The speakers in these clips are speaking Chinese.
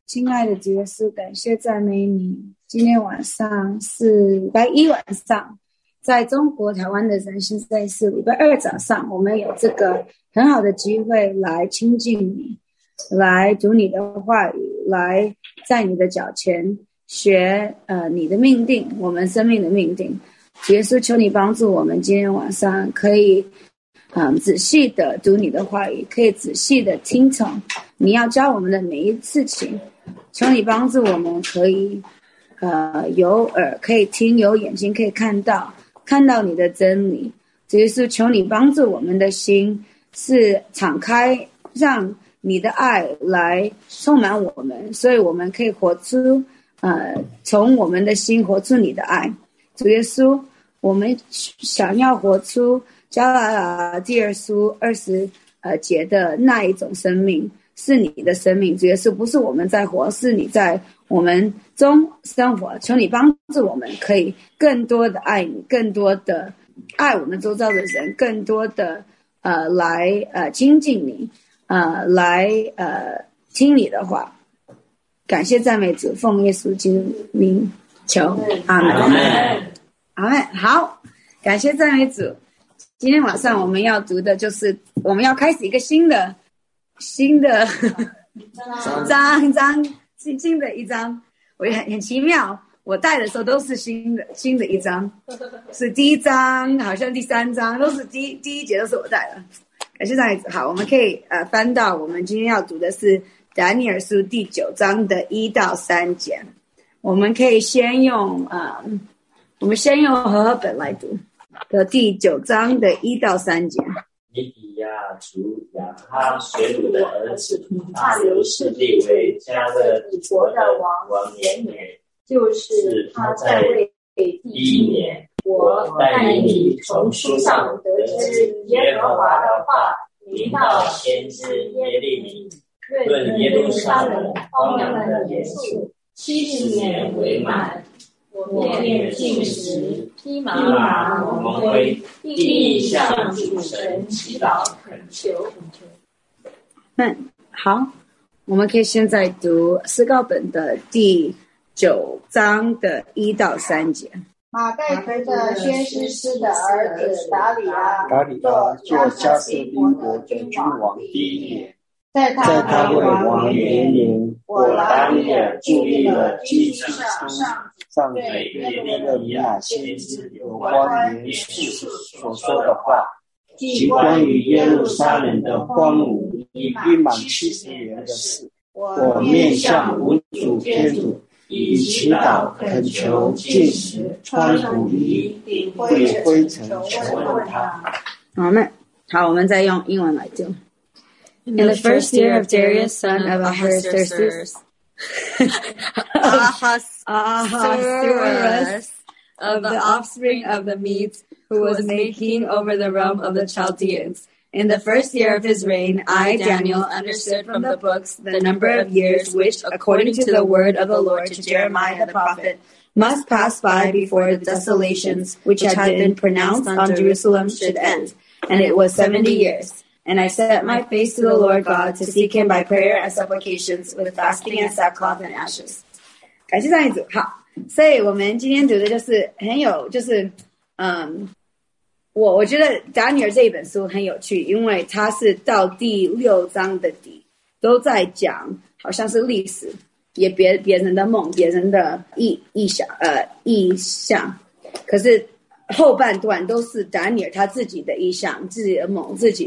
亲爱的主耶稣，感谢赞美你。今天晚上是礼拜一晚上，在中国台湾的人现在是礼拜二早上，我们有这个很好的机会来亲近你，来读你的话语，来在你的脚前学你的命定，我们生命的命定。主耶稣，求你帮助我们今天晚上可以仔细的读你的话语，可以仔细的听从你要教我们的每一事情。求你帮助我们可以有耳可以听，有眼睛可以看到你的真理。主耶稣，求你帮助我们的心是敞开，让你的爱来充满我们，所以我们可以活出从我们的心活出你的爱。主耶稣，我们想要活出加拉太第二书20节的那一种生命，是你的生命。主耶稣，不是我们在活，是你在我们中生活。求你帮助我们可以更多的爱你，更多的爱我们周遭的人，更多的来亲近你，来听你的话。感谢赞美主，奉耶稣基督名求，阿们。阿们。好，感谢赞美主。今天晚上我们要读的就是我们要开始一个新的新的一章。我也很奇妙，我带的时候都是新的一章，是第一章，好像第3章都是第一节都是我带的。感谢赞美主。好，我们可以翻到我们今天要读的是达尼尔书第9章的1到3节。我们可以先用和合本来读的第9章的1到3节。 米底亚族亚哈水鲁的儿子，他由势力为加勒底国的王年年，就是他在位第1年。我带领你从书上得知耶和华的话，临到先知耶利米，论耶路撒冷荒凉的年数70年为满。我便禁食，披麻蒙灰，地向主神祈祷恳求。 好，我们可以现在读诗歌本的第9章的1到3节。 马代族的宣师师的儿子达里亚做加色丁国君王第1年， 在他为王元年， 我达尼尔注意了基础上对耶勒米亚先知有关年数所说的话，即关于耶路撒冷的荒芜已经满70年的事。我面向无主天主，以祈祷恳求禁食穿苦衣顶灰尘求问他。 好，我们再用英文来读。 In the first year of Darius, son of Ahasuerus, of the offspring of the Medes, who was made king over the realm of the Chaldeans. In the first year of his reign, I, Daniel, understood from the books the number of years which, according to the word of the Lord to Jeremiah the prophet, must pass by before the desolations which had been pronounced on Jerusalem should end. And it was 70 years. And I set my face to the Lord God to seek him by prayer and supplications with fasting and sackcloth and ashes. 感谢上一组。好，所以我们今天读的就是我觉得达尼尔这一本书很有趣，因为它是到第6章的底都在讲好像是历史，也别人的梦，别人的意象，可是后半段都是达尼尔他自己的意象，自己的梦，自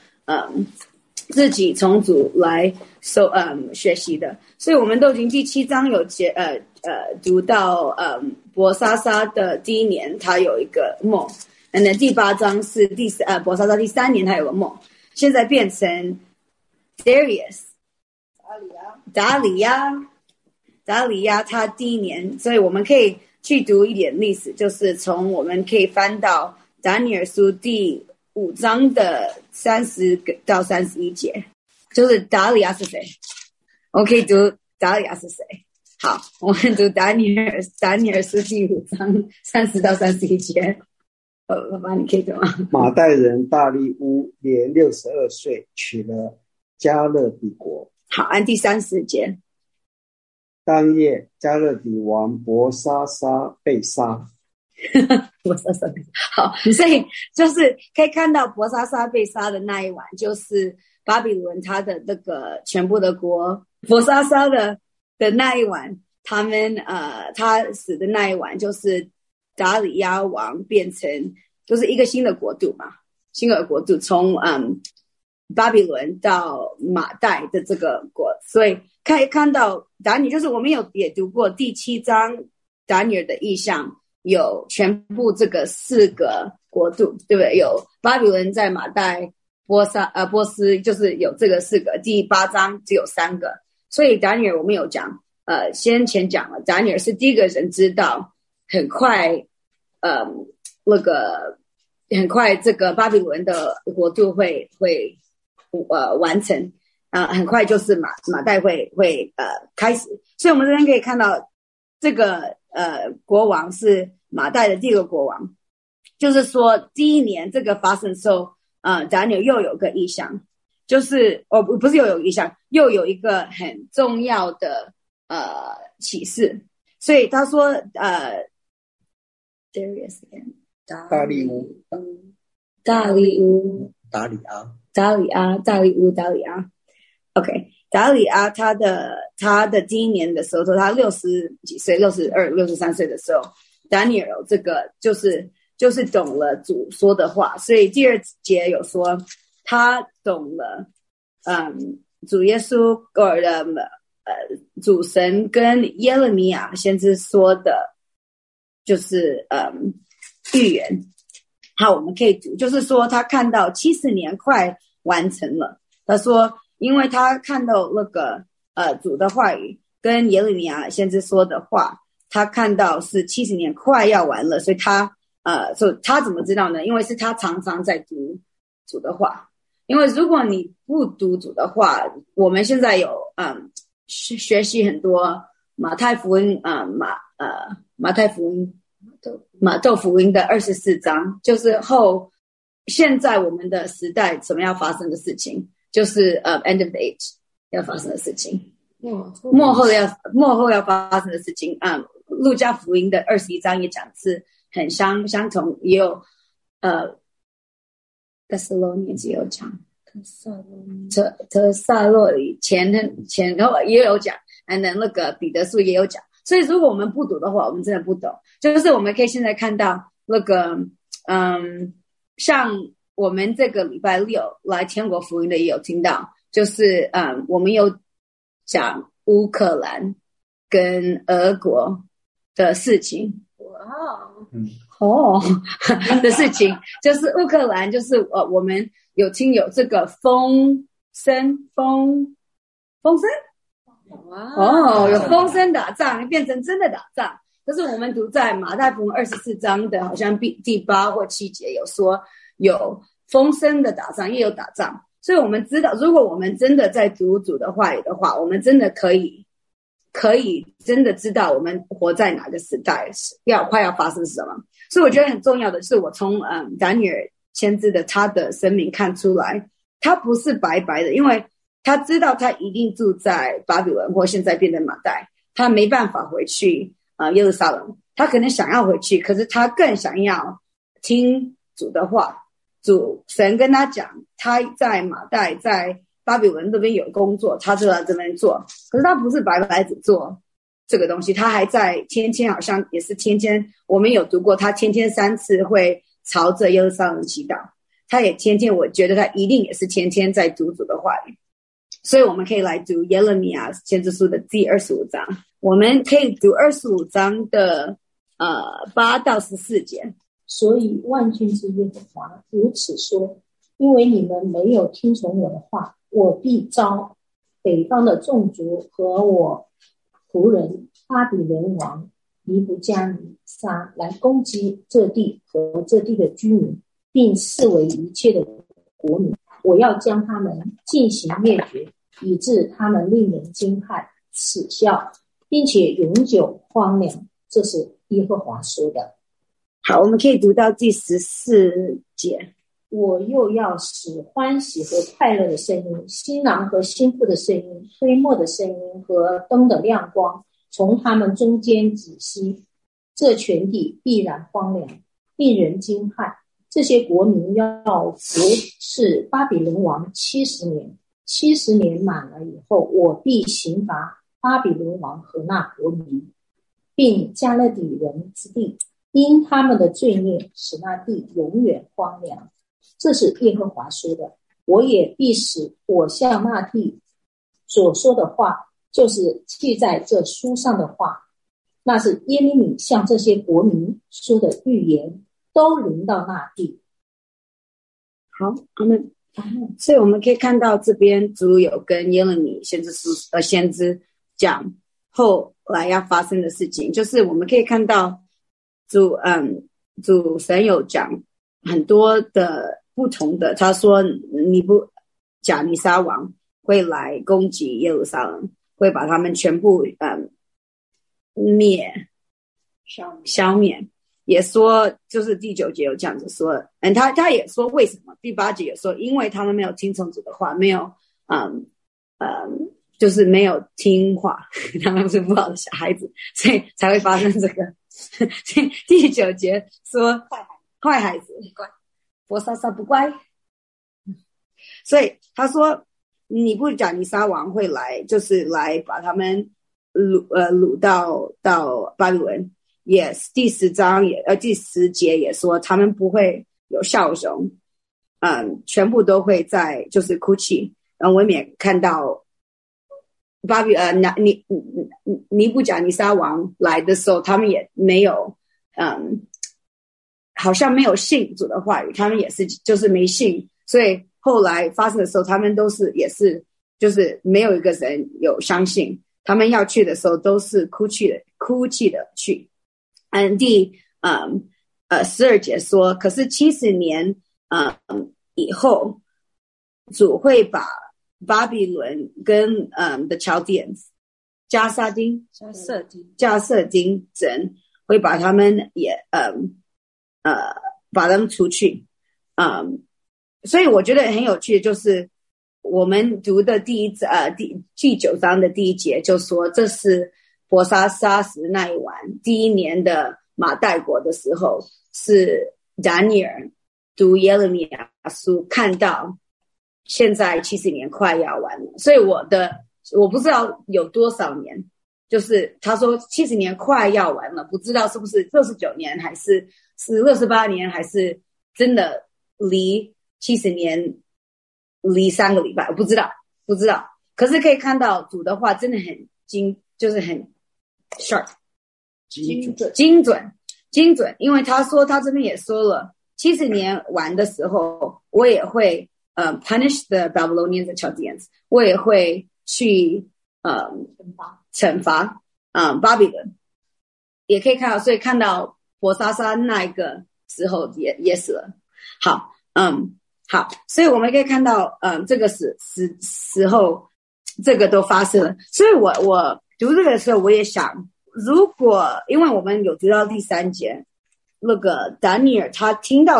己从主来学习的。所以我们都已经第7章有读到伯沙撒的第1年他有一个梦，第8章是伯沙撒第3年他有个梦，现在变成 Darius 达里亚他第1年，所以我们可以去读一点历史，就是我们可以翻到达尼尔书第5章的30到31节，就是达里亚是谁？我可以读达里亚是谁？好，我们读达尼尔书第5章30到31节。爸爸，你可以读吗？ 马代人大利乌年62岁，娶了加勒底国。 好，按第30节。 当夜，加勒底王伯沙撒被杀。 伯沙撒被杀，好，所以就是可以看到伯沙撒被杀的那一晚，就是巴比伦他的那个全部的国，伯沙撒的那一晚，他死的那一晚，就是达里亚王变成就是一个新的国度嘛，新的国度从巴比伦到马代的这个国，所以可以看到达尼，就是我们也读过第7章达尼尔的意象，有全部这个4个国度，对不对？有巴比伦在马代波斯，就是有这个4个，第8章只有3个，所以达尼尔我们有讲，先前讲了，达尼尔是第一个人知道，很快很快这个巴比伦的国度会完成，很快就是马代会开始，所以我们这边可以看到这个国王是马代的第一个国王，就是说第一年这个发生的时候，达尼尔又有个异象，就是不是又有异象，又有一个很重要的启示，所以他说大利乌 OK， 达里阿他的第一年的时候，他60几岁，62、63岁的时候，达尼尔这个就是懂了主说的话，所以第2节有说他懂了，主耶稣主神跟耶勒米亚先知说的，就是预言。好，我们可以读，就是说他看到70年快完成了。他说，因为他看到那个主的话语跟耶勒米亚先知说的话，他看到是70年快要完了，所以他怎么知道呢？因为是他常常在读主的话。因为如果你不读主的话，我们现在有学习很多马太福音马窦福音的24章，就是现在我们的时代什么要发生的事情，就是 end of the age 要发生的事情，末后要发生的事情。路加福音的21章也讲是很相同，也有特撒罗尼也有讲，特撒罗里前后也有讲，那个彼得书也有讲。所以如果我们不读的话，我们真的不懂。就是我们可以现在看到那个像我们这个礼拜6来天国福音的也有听到，就是我们有讲乌克兰跟俄国的事情。的事情，就是乌克兰，就是我们有这个风声，有风声打仗变成真的打仗。就是我们读在马太福音24章的好像第8或7节有说有风声的打仗，也有打仗。所以我们知道，如果我们真的在读主的话语的话，我们真的可以真的知道我们活在哪个时代，快要发生什么。所以我觉得很重要的是，我从达尼尔先知的他的生命看出来，他不是白白的，因为他知道他一定住在巴比伦或现在变成马代，他没办法回去耶路撒冷，他可能想要回去，可是他更想要听主的话。神跟他讲，他在马代在巴比伦这边有工作，他就在这边做，可是他不是白白只做这个东西，他还在天天，好像也是天天，我们有读过他天天3次会朝着耶路撒冷祈祷，他也天天，我觉得他一定也是天天在读主的话语。所以我们可以来读耶勒米亚先知书的第25章，我们可以读25章的8到14节。 所以万军之耶和华如此说，因为你们没有听从我的话，我必召北方的众族和我仆人巴比伦王尼布加尼撒来攻击这地和这地的居民，并视为一切的国民。我要将他们进行灭绝，以致他们令人惊骇耻笑，并且永久荒凉。这是耶和华说的。 好，我们可以读到第14节。 我又要使欢喜和快乐的声音，新郎和新妇的声音，推磨的声音和灯的亮光， 从他们中间止息，这全地必然荒凉，令人惊骇。这些国民要服侍巴比伦王70年，70年满了以后，我必刑罚巴比伦王和那国民，并加勒底人之地，因他们的罪孽使那地永远荒凉。这是耶和华说的。我也必使我向那地所说的话，就是记在这书上的话，那是耶利米向这些国民说的预言，都临到那地。 好，所以我们可以看到这边主有跟耶利米先知讲后来要发生的事情，就是我们可以看到主神有讲很多的不同的，他说加尼撒王会来攻击耶路撒冷，会把他们全部消灭。也说就是第9节有这样子说，他也说为什么，第8节也说因为他们没有听从主的话，没有就是没有听话，他们是不好的小孩子，所以才会发生这个。所以第9节说坏孩子伯沙撒不乖，所以他说尼布甲尼撒王会来，就是来把他们掳到巴比伦。也第10章第10节也说他们不会有笑容，全部都会在就是哭泣。我们也看到尼布甲尼撒王来的时候，他们也没有好像没有信主的话语，他们也是就是没信，所以后来发生的时候，他们都是也是就是没有一个人有相信，他们要去的时候都是哭泣的去。第12节说，可是70年以后，主会把巴比伦跟the Chaldeans 加瑟丁人会把他们也把他们除去。所以我觉得很有趣的就是我们读的第9章的第1节就说，这是伯沙撒死那一晚第1年的马代国的时候，是达尼尔读耶利米亚书看到现在70年快要完了，所以我不知道有多少年，就是他说70年快要完了，不知道是不是69年还是68年，还是真的离70年离3个礼拜，我不知道。可是可以看到主的话真的很就是很 sharp 精准，因为他说他这边也说了70年完的时候，我也会punish the Babylonians and Chaldeans， 我也会去惩罚巴比伦。也可以看到，所以看到伯沙撒那一个时候也死了。好，所以我们可以看到这个时候这个都发生了。所以我读这个的时候我也想，如果因为我们有读到第3节，那个达尼尔他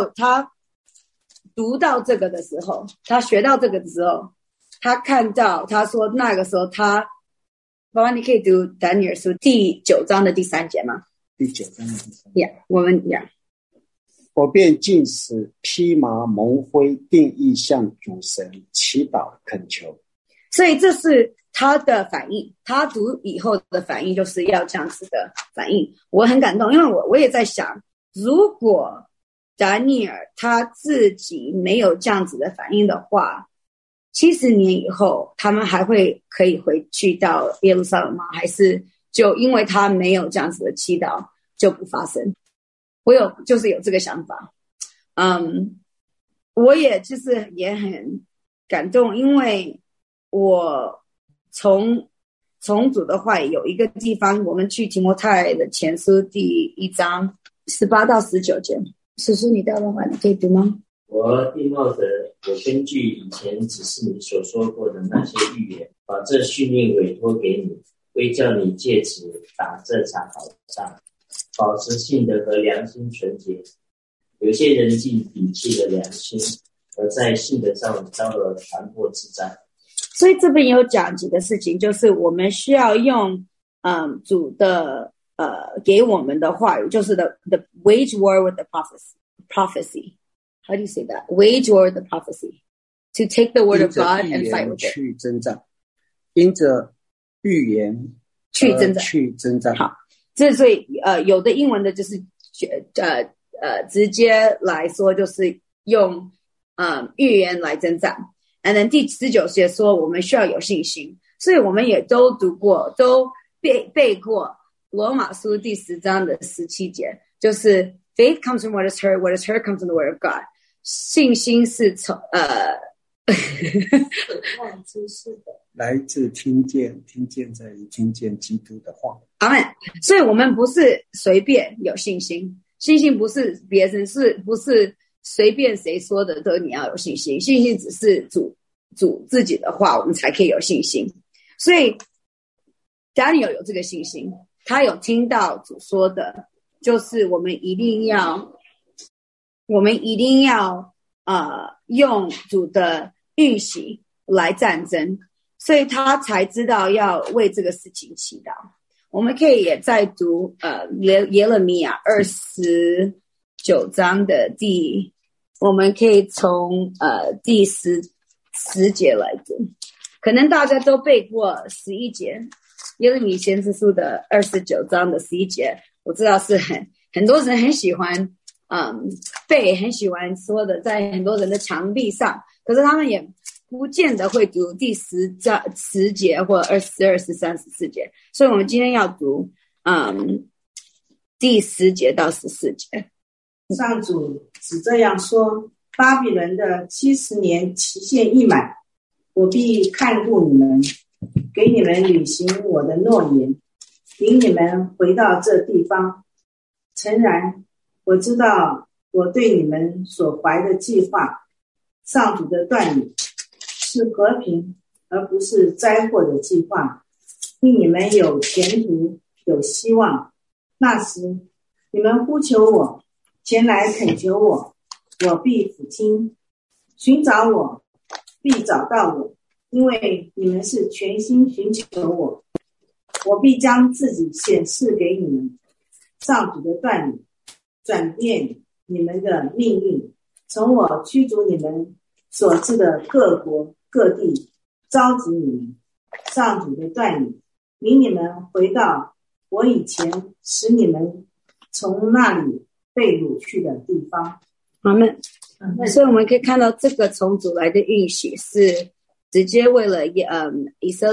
读到这个的时候，他学到这个的时候，他看到他说那个时候爸爸你可以读达尼尔书第9章的第3节吗？ 第9章的第3 节，我们我便禁止披麻蒙灰，定义向主神祈祷恳求。 所以这是他的反应，他读以后的反应就是要这样子的反应。我很感动，因为我也在想，如果达尼尔他自己没有这样子的反应的话，70年以后他们还可以回去到耶路撒冷吗？还是就因为他没有这样子的祈祷就不发生？我有这个想法。我也也很感动，因为我从主的话有一个地方，我们去提摩太的前书第1章18到19节。叔叔你到的话你可以读吗？ 我弟茂德有根据以前指示你所说过的那些预言，把这训令委托给你，为叫你借此打这场好仗，保持信德和良心纯洁。有些人竟摒弃了良心，而在信德上遭了传播之灾。 所以这边有讲几个事情，就是我们需要用主的给我们的话语，就是 the wage war with the prophecy. How do you say that? Wage war with the prophecy. To take the word of God and fight with it. 去征战，因着预言去征战。好，这所以有的英文的就是直接来说就是用预言来征战。And then 第19节说我们需要有信心，所以我们也都读过，都背过罗马书第10章的17节，就是 faith comes from what is heard, what is heard comes from the word of God. 信心是从来自听见，听见在于听见基督的话。 阿们。所以我们不是随便有信心，信心不是别人，不是随便谁说的都你要有信心，信心只是主自己的话，我们才可以有信心。所以 Daniel 有这个信心，他有听到主说的，就是我们一定要用主的运行来战争，所以他才知道要为这个事情祈祷。我们可以也再读耶勒米亚29章的我们可以从第10节来读，可能大家都背过11节，耶勒米先知书的29章的11节，我知道是很多人很喜欢背，很喜欢说的，在很多人的墙壁上，可是他们也不见得会读第10节或22、23、14节，所以我们今天要读第10节到14节。 上主只这样说：巴比伦的70年期限一满，我必看顾你们，给你们履行我的诺言，领你们回到这地方。诚然，我知道我对你们所怀的计划，上主的断语是和平而不是灾祸的计划，令你们有前途有希望。那时你们呼求我，前来恳求我，我必俯听，寻找我必找到我，因为你们是全心寻求我，我必将自己显示给你们。上主的断语转变你们的命运，从我驱逐你们所至的各国各地，召集你们。上主的断语领你们回到我以前使你们从那里被掳去的地方。 阿们。所以我们可以看到这个从主来的应许是直接为了以色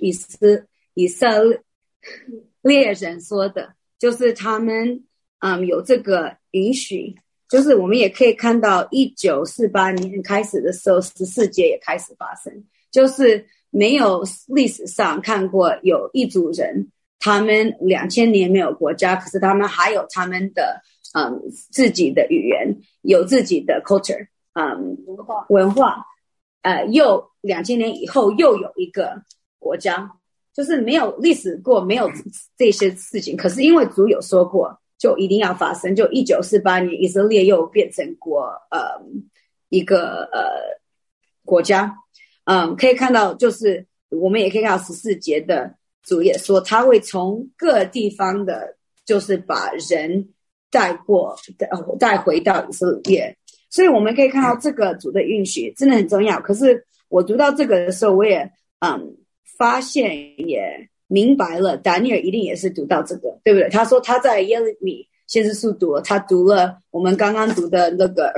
列人说的，就是他们有这个允许，就是我们也可以看到1948年开始的时候14节也开始发生，就是没有历史上看过有一组人他们2000年没有国家，可是他们还有他们的自己的语言，有自己的 culture 文化又2000年以后又有一个国家，就是没有历史过，没有这些事情，可是因为主有说过就一定要发生，就1948年以色列又变成一个国家。可以看到就是我们也可以看到14节的主也说他会从各地方的就是把人带回到以色列，所以我们可以看到这个主的应许真的很重要。可是我读到这个的时候，我也发现也明白了，但尼尔一定也是读到这个，对不对？他说他在耶利米先知书读了，他读了我们刚刚读的那个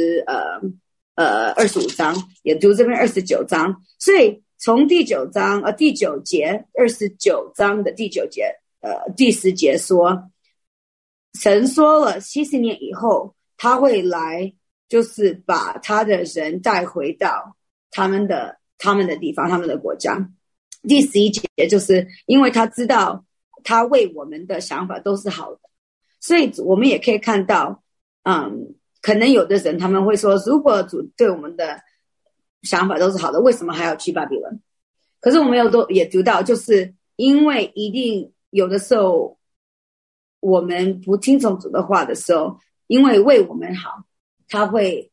25章，也读这边29章，所以从第9节29章的第9节第10节说，神说了70年以后他会来，就是把他的人带回到他们的地方，他们的国家。第11节就是因为他知道他为我们的想法都是好的，所以我们也可以看到可能有的人他们会说，如果主对我们的想法都是好的，为什么还要去巴比伦？可是我们也读到，就是因为一定有的时候我们不听从主的话的时候，因为为我们好，他会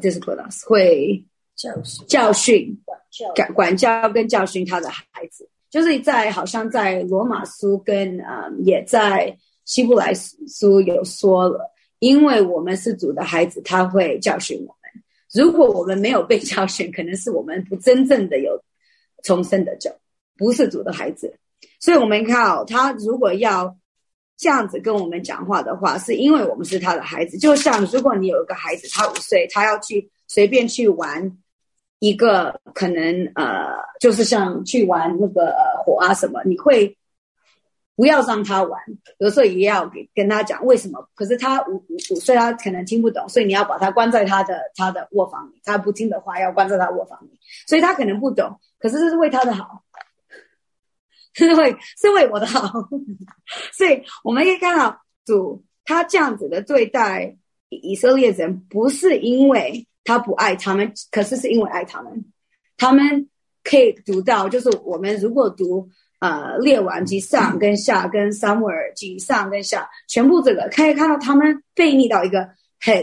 会教训管教跟教训他的孩子， 就是好像在罗马书跟也在希伯来书有说了，因为我们是主的孩子，他会教训我们。如果我们没有被教训，可能是我们不真正的有重生的救，不是主的孩子。所以我们看他如果要这样子跟我们讲话的话，是因为我们是他的孩子。就像如果你有一个孩子，他5岁，他要去随便去玩一个可能就是像去玩那个火啊什么，你会不要让他玩，有时候也要跟他讲为什么。可是他5岁，他可能听不懂，所以你要把他关在他的卧房里，他不听的话要关在他卧房里，所以他可能不懂，可是这是为他的好，是为我的好。所以我们可以看到主他这样子的对待以色列人，不是因为他不爱他们，可是是因为爱他们。他们可以读到，就是我们如果读列王记上跟下跟撒母耳记上跟下，全部这个可以看到他们悖逆到一个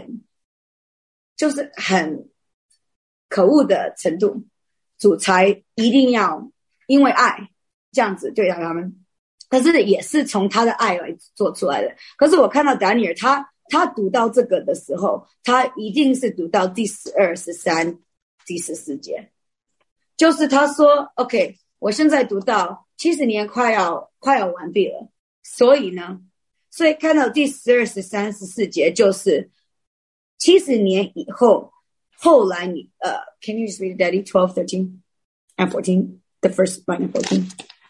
就是很可恶的程度，主才一定要因为爱这样子对待他们，可是也是从他的爱来做出来的。可是我看到达尼尔他读到这个的时候，他一定是读到第12、13、第14节，就是他说 OK， 我现在读到70年快要完毕了，所以看到第12、13、14节就是70年以后，后来你can you just read it, Daddy? 12, 13 and 14, the first line of 14.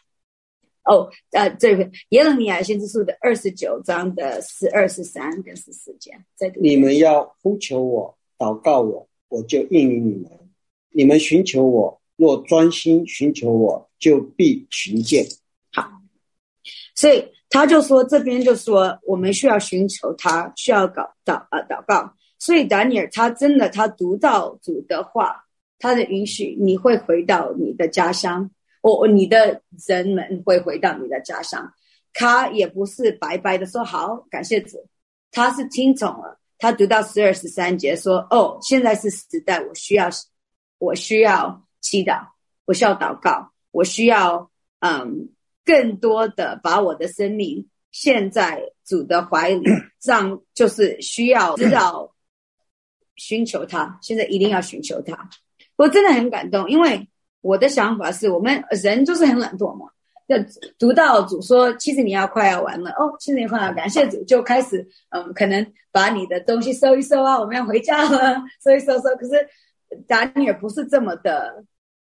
这个耶勒米亚先知书的29章的12、13跟14节， 你们要呼求我，祷告我，我就应允你们。你们寻求我，若专心寻求我，就必寻见。 好，所以他就说，这边就说我们需要寻求他，需要祷告。所以达尼尔他真的他读到主的话，他的允许，你会回到你的家乡，你的人们会回到你的家乡。他也不是白白的说好感谢主，他是听从了。他读到12、13节说，现在是时代，我需要祈祷，我需要祷告，我需要更多的把我的生命陷在主的怀里，让就是需要知道寻求他，现在一定要寻求他。我真的很感动，因为我的想法是我们人就是很懒惰嘛，读到主说70年快要完了，70年快要感谢主，就开始可能把你的东西收一收啊，我们要回家了，收一收。可是达尼尔不是这么的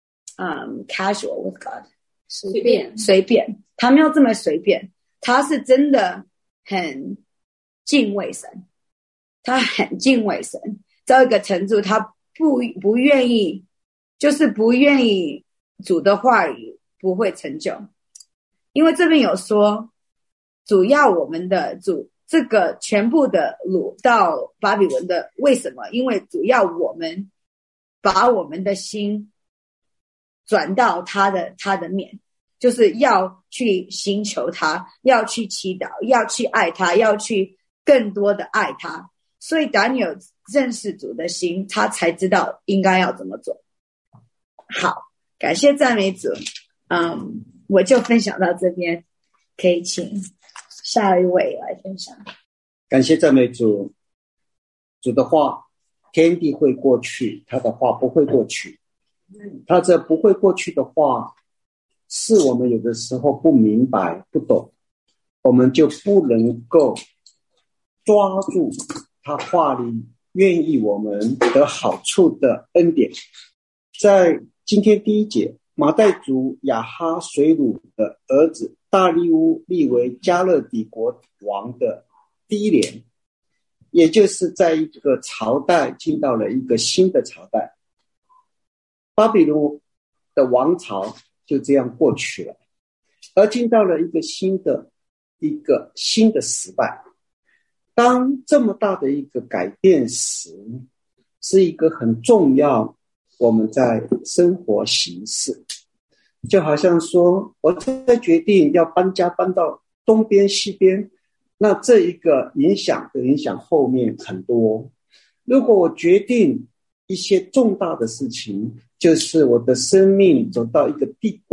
casual with God， 随便，他没有这么随便，他是真的很敬畏神，他很敬畏神到一个程度，他不愿意，就是不愿意主的话语不会成就。因为这边有说主要我们的主这个全部的掳到巴比伦的，为什么？因为主要我们把我们的心转到他的面，就是要去寻求他，要去祈祷，要去爱他，要去更多的爱他。所以达尼尔认识主的心，他才知道应该要怎么做。好，感谢赞美主。我就分享到这边，可以请下一位来分享。 感谢赞美主。主的话天地会过去，他的话不会过去。他这不会过去的话，是我们有的时候不明白不懂，我们就不能够抓住他话里愿意我们得好处的恩典。在今天第1节，马代族亚哈水鲁的儿子大利乌立为加勒底国王的第1年，也就是在一个朝代进到了一个新的朝代，巴比伦的王朝就这样过去了，而进到了一个新的时代。当这么大的一个改变时，是一个很重要我们在生活形式。就好像说我在决定要搬家搬到东边西边，那这一个影响后面很多。如果我决定一些重大的事情，就是我的生命走到一个地步，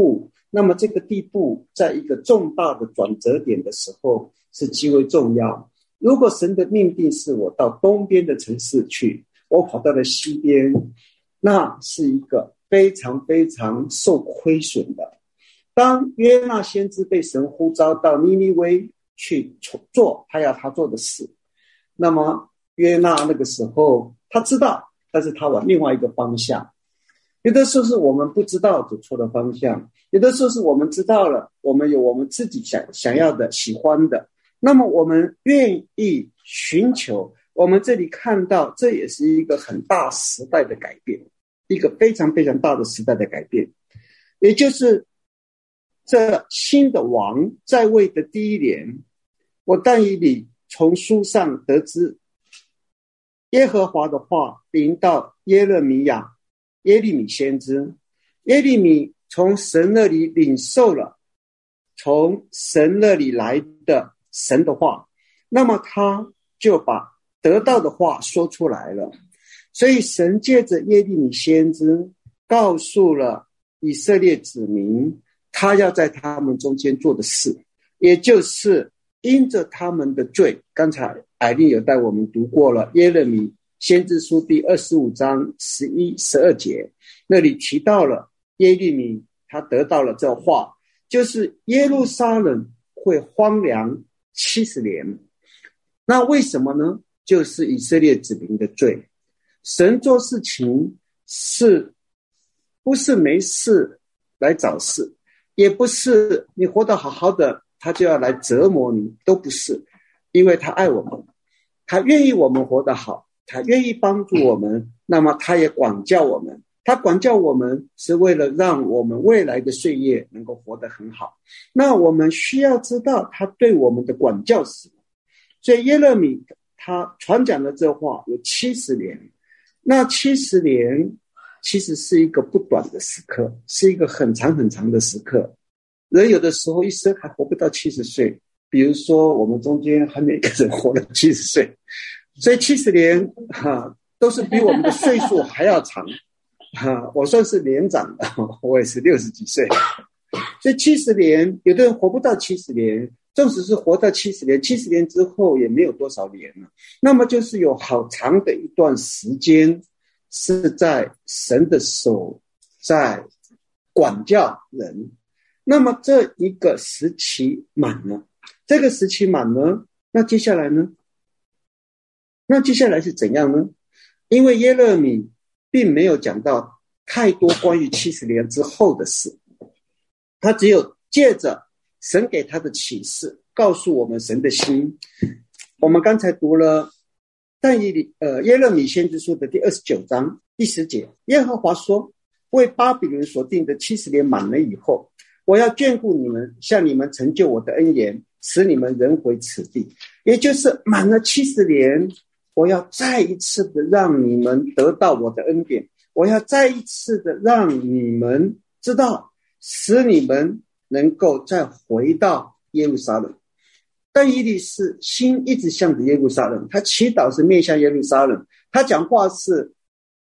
那么这个地步在一个重大的转折点的时候是极为重要。如果神的命定是我到东边的城市去，我跑到了西边，那是一个非常非常受亏损的。当约纳先知被神呼召到尼尼微去做他要他做的事，那么约纳那个时候他知道，但是他往另外一个方向。有的时候是我们不知道走错的方向，有的时候是我们知道了，我们有我们自己想要的喜欢的，那么我们愿意寻求。我们这里看到这也是一个很大时代的改变，一个非常非常大的时代的改变，也就是这新的王在位的第一年，我但以理从书上得知耶和华的话临到耶利米先知。耶利米从神那里领受了从神那里来的神的话，那么他就把得到的话说出来了。所以神借着耶利米先知告诉了以色列子民他要在他们中间做的事，也就是因着他们的罪。刚才艾琳有带我们读过了耶利米先知书第25章11、12节，那里提到了耶利米他得到了这话，就是耶路撒冷会荒凉70年。那为什么呢？就是以色列子民的罪。神做事情不是没事来找事，也不是你活得好好的他就要来折磨你，都不是。因为他爱我们，他愿意我们活得好，他愿意帮助我们，那么他也管教我们。他管教我们是为了让我们未来的岁月能够活得很好。那我们需要知道他对我们的管教是什么。所以耶利米他传讲的这话有70年，那70年其实是一个不短的时刻，是一个很长很长的时刻。人有的时候一生还活不到70岁，比如说我们中间还没一个人活了70岁，所以70年都是比我们的岁数还要长。我算是年长的，我也是60几岁，所以70年，有的人活不到70年，纵使是活到70年，70年之后也没有多少年了，那么就是有好长的一段时间是在神的手在管教人。那么这一个时期满了，这个时期满了，那接下来呢？那接下来是怎样呢？因为耶利米并没有讲到太多关于70年之后的事，他只有借着神给他的启示告诉我们神的心。我们刚才读了耶利米先知书的第29章第10节，耶和华说，为巴比伦所定的70年满了以后，我要眷顾你们，向你们成就我的恩言，使你们人回此地。也就是满了70年，我要再一次的让你们得到我的恩典，我要再一次的让你们知道，使你们能够再回到耶路撒冷。但以理是心一直向着耶路撒冷，他祈祷是面向耶路撒冷，他讲话是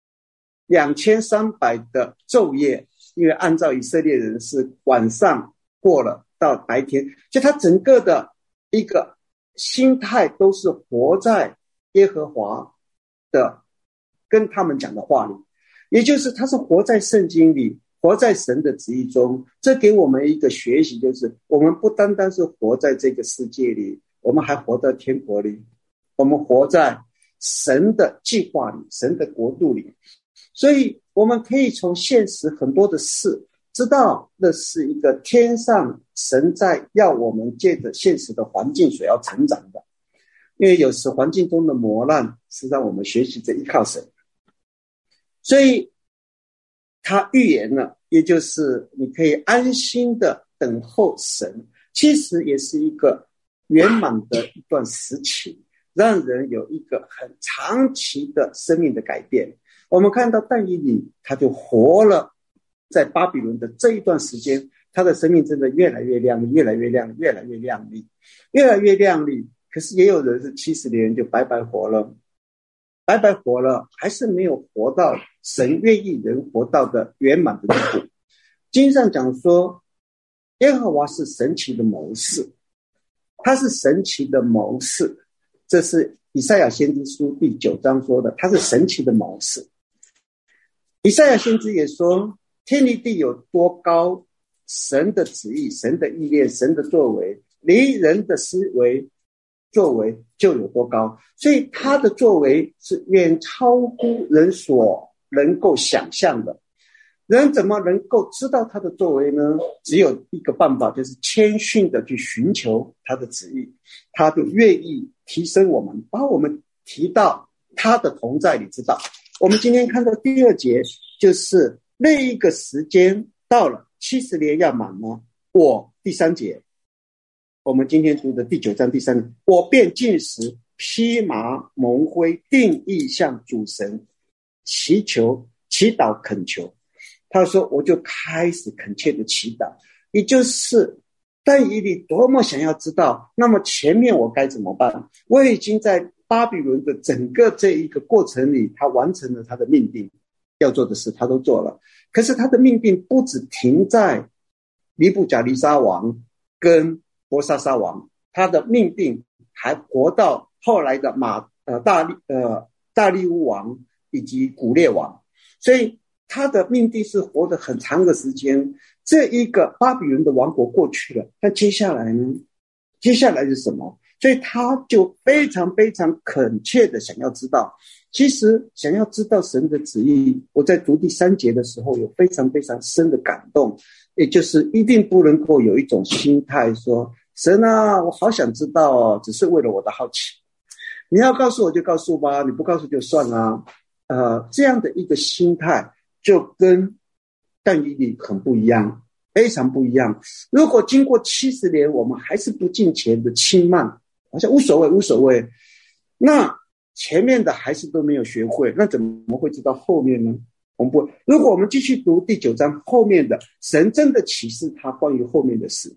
2300的昼夜，因为按照以色列人是晚上过了到白天，所以他整个的一个心态都是活在耶和华的跟他们讲的话里，也就是他是活在圣经里，活在神的旨意中。这给我们一个学习，就是我们不单单是活在这个世界里，我们还活在天国里，我们活在神的计划里，神的国度里。所以我们可以从现实很多的事知道，那是一个天上神在要我们借着现实的环境所要成长的。因为有时环境中的磨难是让我们学习着依靠神，所以他预言了，也就是你可以安心的等候神，其实也是一个圆满的一段时期，让人有一个很长期的生命的改变。我们看到但以理他就活了在巴比伦的这一段时间，他的生命真的越来越亮丽，越来越亮丽，越来越亮丽，越来越亮丽。可是也有人是70年就白白活了，白白活了，还是没有活到神愿意人活到的圆满的地步。经上讲说， 耶和华是神奇的谋士，他是神奇的谋士，这是以赛亚先知书第9章说的，他是神奇的谋士。以赛亚先知也说，天离地有多高，神的旨意，神的意念，神的作为，离人的思维作为就有多高。所以他的作为是远超乎人所能够想象的。人怎么能够知道他的作为呢？只有一个办法，就是谦逊的去寻求他的旨意，他就愿意提升我们，把我们提到他的同在里知道。我们今天看到第2节，就是那一个时间到了，70年要满了，第3节，我们今天读的第9章第3节，我便进食，披麻蒙灰，定意向主神祈求、祈祷、恳求。他说我就开始恳切的祈祷，也就是但以理多么想要知道，那么前面我该怎么办？我已经在巴比伦的整个这一个过程里，他完成了他的命定，要做的事他都做了。可是他的命定不只停在尼布甲尼撒王跟伯沙撒王，他的命定还活到后来的大利乌王以及古列王，所以他的命定是活得很长的时间。这一个巴比伦的王国过去了，但接下来呢？接下来是什么？所以他就非常非常恳切的想要知道。其实想要知道神的旨意，我在读第3节的时候有非常非常深的感动，也就是一定不能够有一种心态说，神啊，我好想知道哦，只是为了我的好奇，你要告诉我就告诉吧，你不告诉就算了。这样的一个心态就跟但以理很不一样，非常不一样。如果经过70年我们还是不敬虔的轻慢，好像无所谓，那前面的还是都没有学会，那怎么会知道后面呢？我们不会。如果我们继续读第9章后面的，神真的启示他关于后面的事，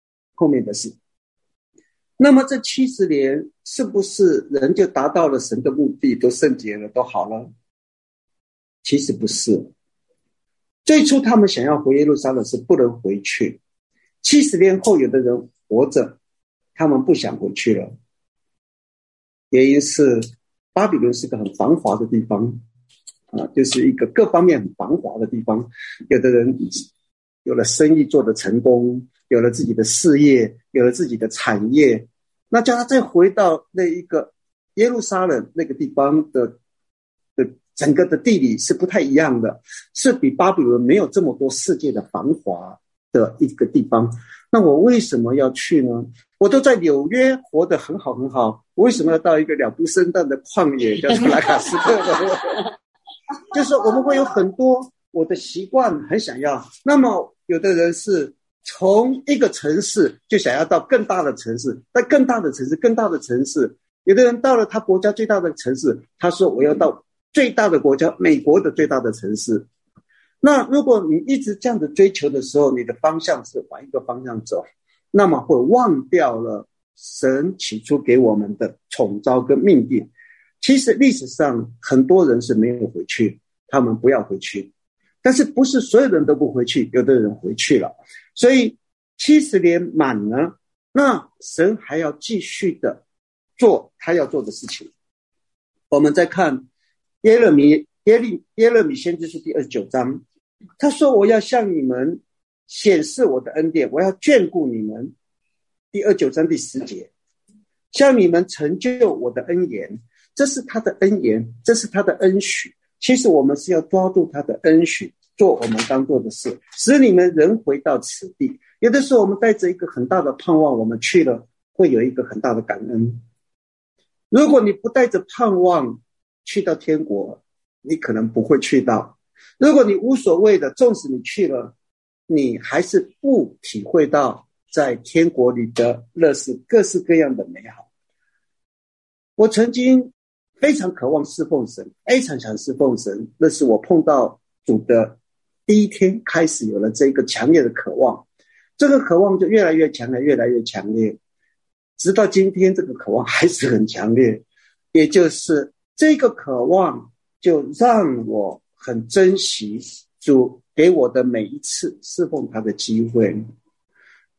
那么这70年是不是人就达到了神的目的，都圣洁了，都好了？其实不是。最初他们想要回耶路撒冷是不能回去，70年后有的人活着，他们不想回去了。原因是巴比伦是个很繁华的地方就是一个各方面很繁华的地方，有的人有了生意做得成功，有了自己的事业，有了自己的产业，那叫他再回到那一个耶路撒冷那个地方的整个的地理是不太一样的，是比巴比伦没有这么多世界的繁华的一个地方。那我为什么要去呢？我都在纽约活得很好，我为什么要到一个鸟不生蛋的旷野叫做拉卡斯特呢？就是我们会有很多我的习惯很想要，那么有的人是从一个城市就想要到更大的城市，在更大的城市，有的人到了他国家最大的城市，他说我要到最大的国家，美国的最大的城市。那如果你一直这样的追求的时候，你的方向是往一个方向走，那么会忘掉了神起初给我们的宠召跟命定。其实历史上很多人是没有回去，他们不要回去，但是不是所有人都不回去，有的人回去了。所以70年满了，那神还要继续的做他要做的事情。我们再看耶勒米先知书第29章，他说我要向你们显示我的恩典，我要眷顾你们。第29章第10节，向你们成就我的恩言，这是他的恩言，这是他的恩许。其实我们是要抓住他的恩许，做我们当做的事，使你们人回到此地。有的时候我们带着一个很大的盼望，我们去了会有一个很大的感恩。如果你不带着盼望去到天国，你可能不会去到。如果你无所谓的，纵使你去了，你还是不体会到在天国里的乐事，各式各样的美好。我曾经非常渴望侍奉神，非常想侍奉神，那是我碰到主的第一天开始有了这个强烈的渴望，这个渴望就越来越强烈，越来越强烈，直到今天这个渴望还是很强烈。也就是这个渴望就让我很珍惜主给我的每一次侍奉他的机会。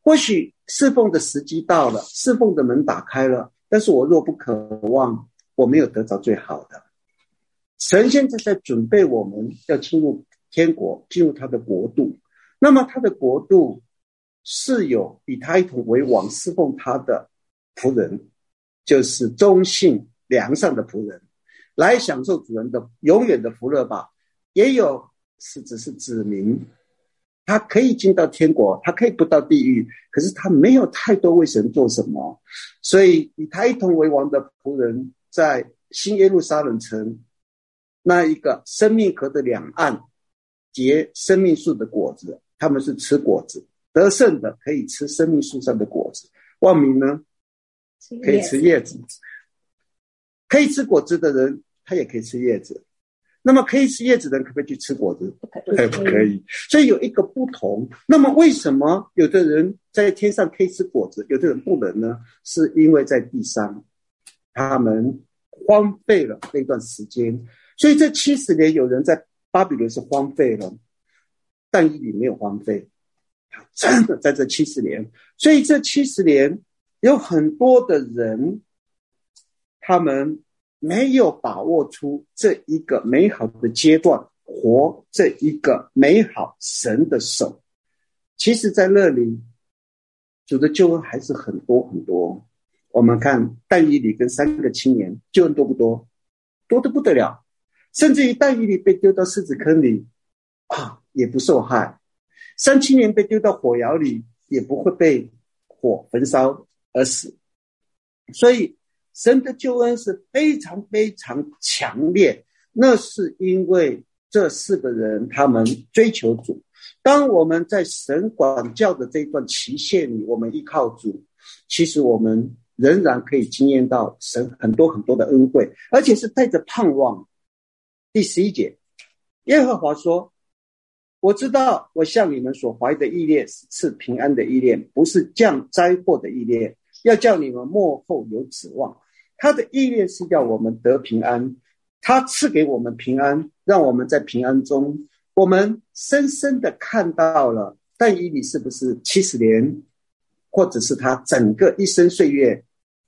或许侍奉的时机到了，侍奉的门打开了，但是我若不渴望，我没有得着最好的。神现在在准备我们要进入天国，进入他的国度。那么他的国度是有与他一同为王侍奉他的仆人，就是忠信良善的仆人，来享受主人的永远的福乐吧。也有只是子民，他可以进到天国，他可以不到地狱，可是他没有太多为神做什么。所以与他一同为王的仆人，在新耶路撒冷城那一个生命河的两岸结生命树的果子，他们是吃果子，得胜的可以吃生命树上的果子，万民呢可以吃叶子。可以吃果子的人他也可以吃叶子，那么可以吃叶子的人可不可以去吃果子？不可以。所以有一个不同。那么为什么有的人在天上可以吃果子，有的人不能呢？是因为在地上他们荒废了那段时间。所以这70年有人在巴比伦是荒废了，但以理没有荒废，他真的在这70年。所以这70年有很多的人，他们没有把握出这一个美好的阶段，活这一个美好神的手。其实在那里主的救恩还是很多很多。我们看但以理跟3个青年救恩多不多？多得不得了。甚至于但以理被丢到狮子坑里也不受害，3青年被丢到火窑里也不会被火焚烧而死。所以神的救恩是非常非常强烈，那是因为这4个人他们追求主。当我们在神管教的这一段期限里，我们依靠主，其实我们仍然可以经验到神很多很多的恩惠，而且是带着盼望。第11节，耶和华说，我知道我向你们所怀的意念是赐平安的意念，不是降灾祸的意念，要叫你们末后有指望。他的意念是要我们得平安，他赐给我们平安，让我们在平安中，我们深深的看到了但以理是不是70年，或者是他整个一生岁月，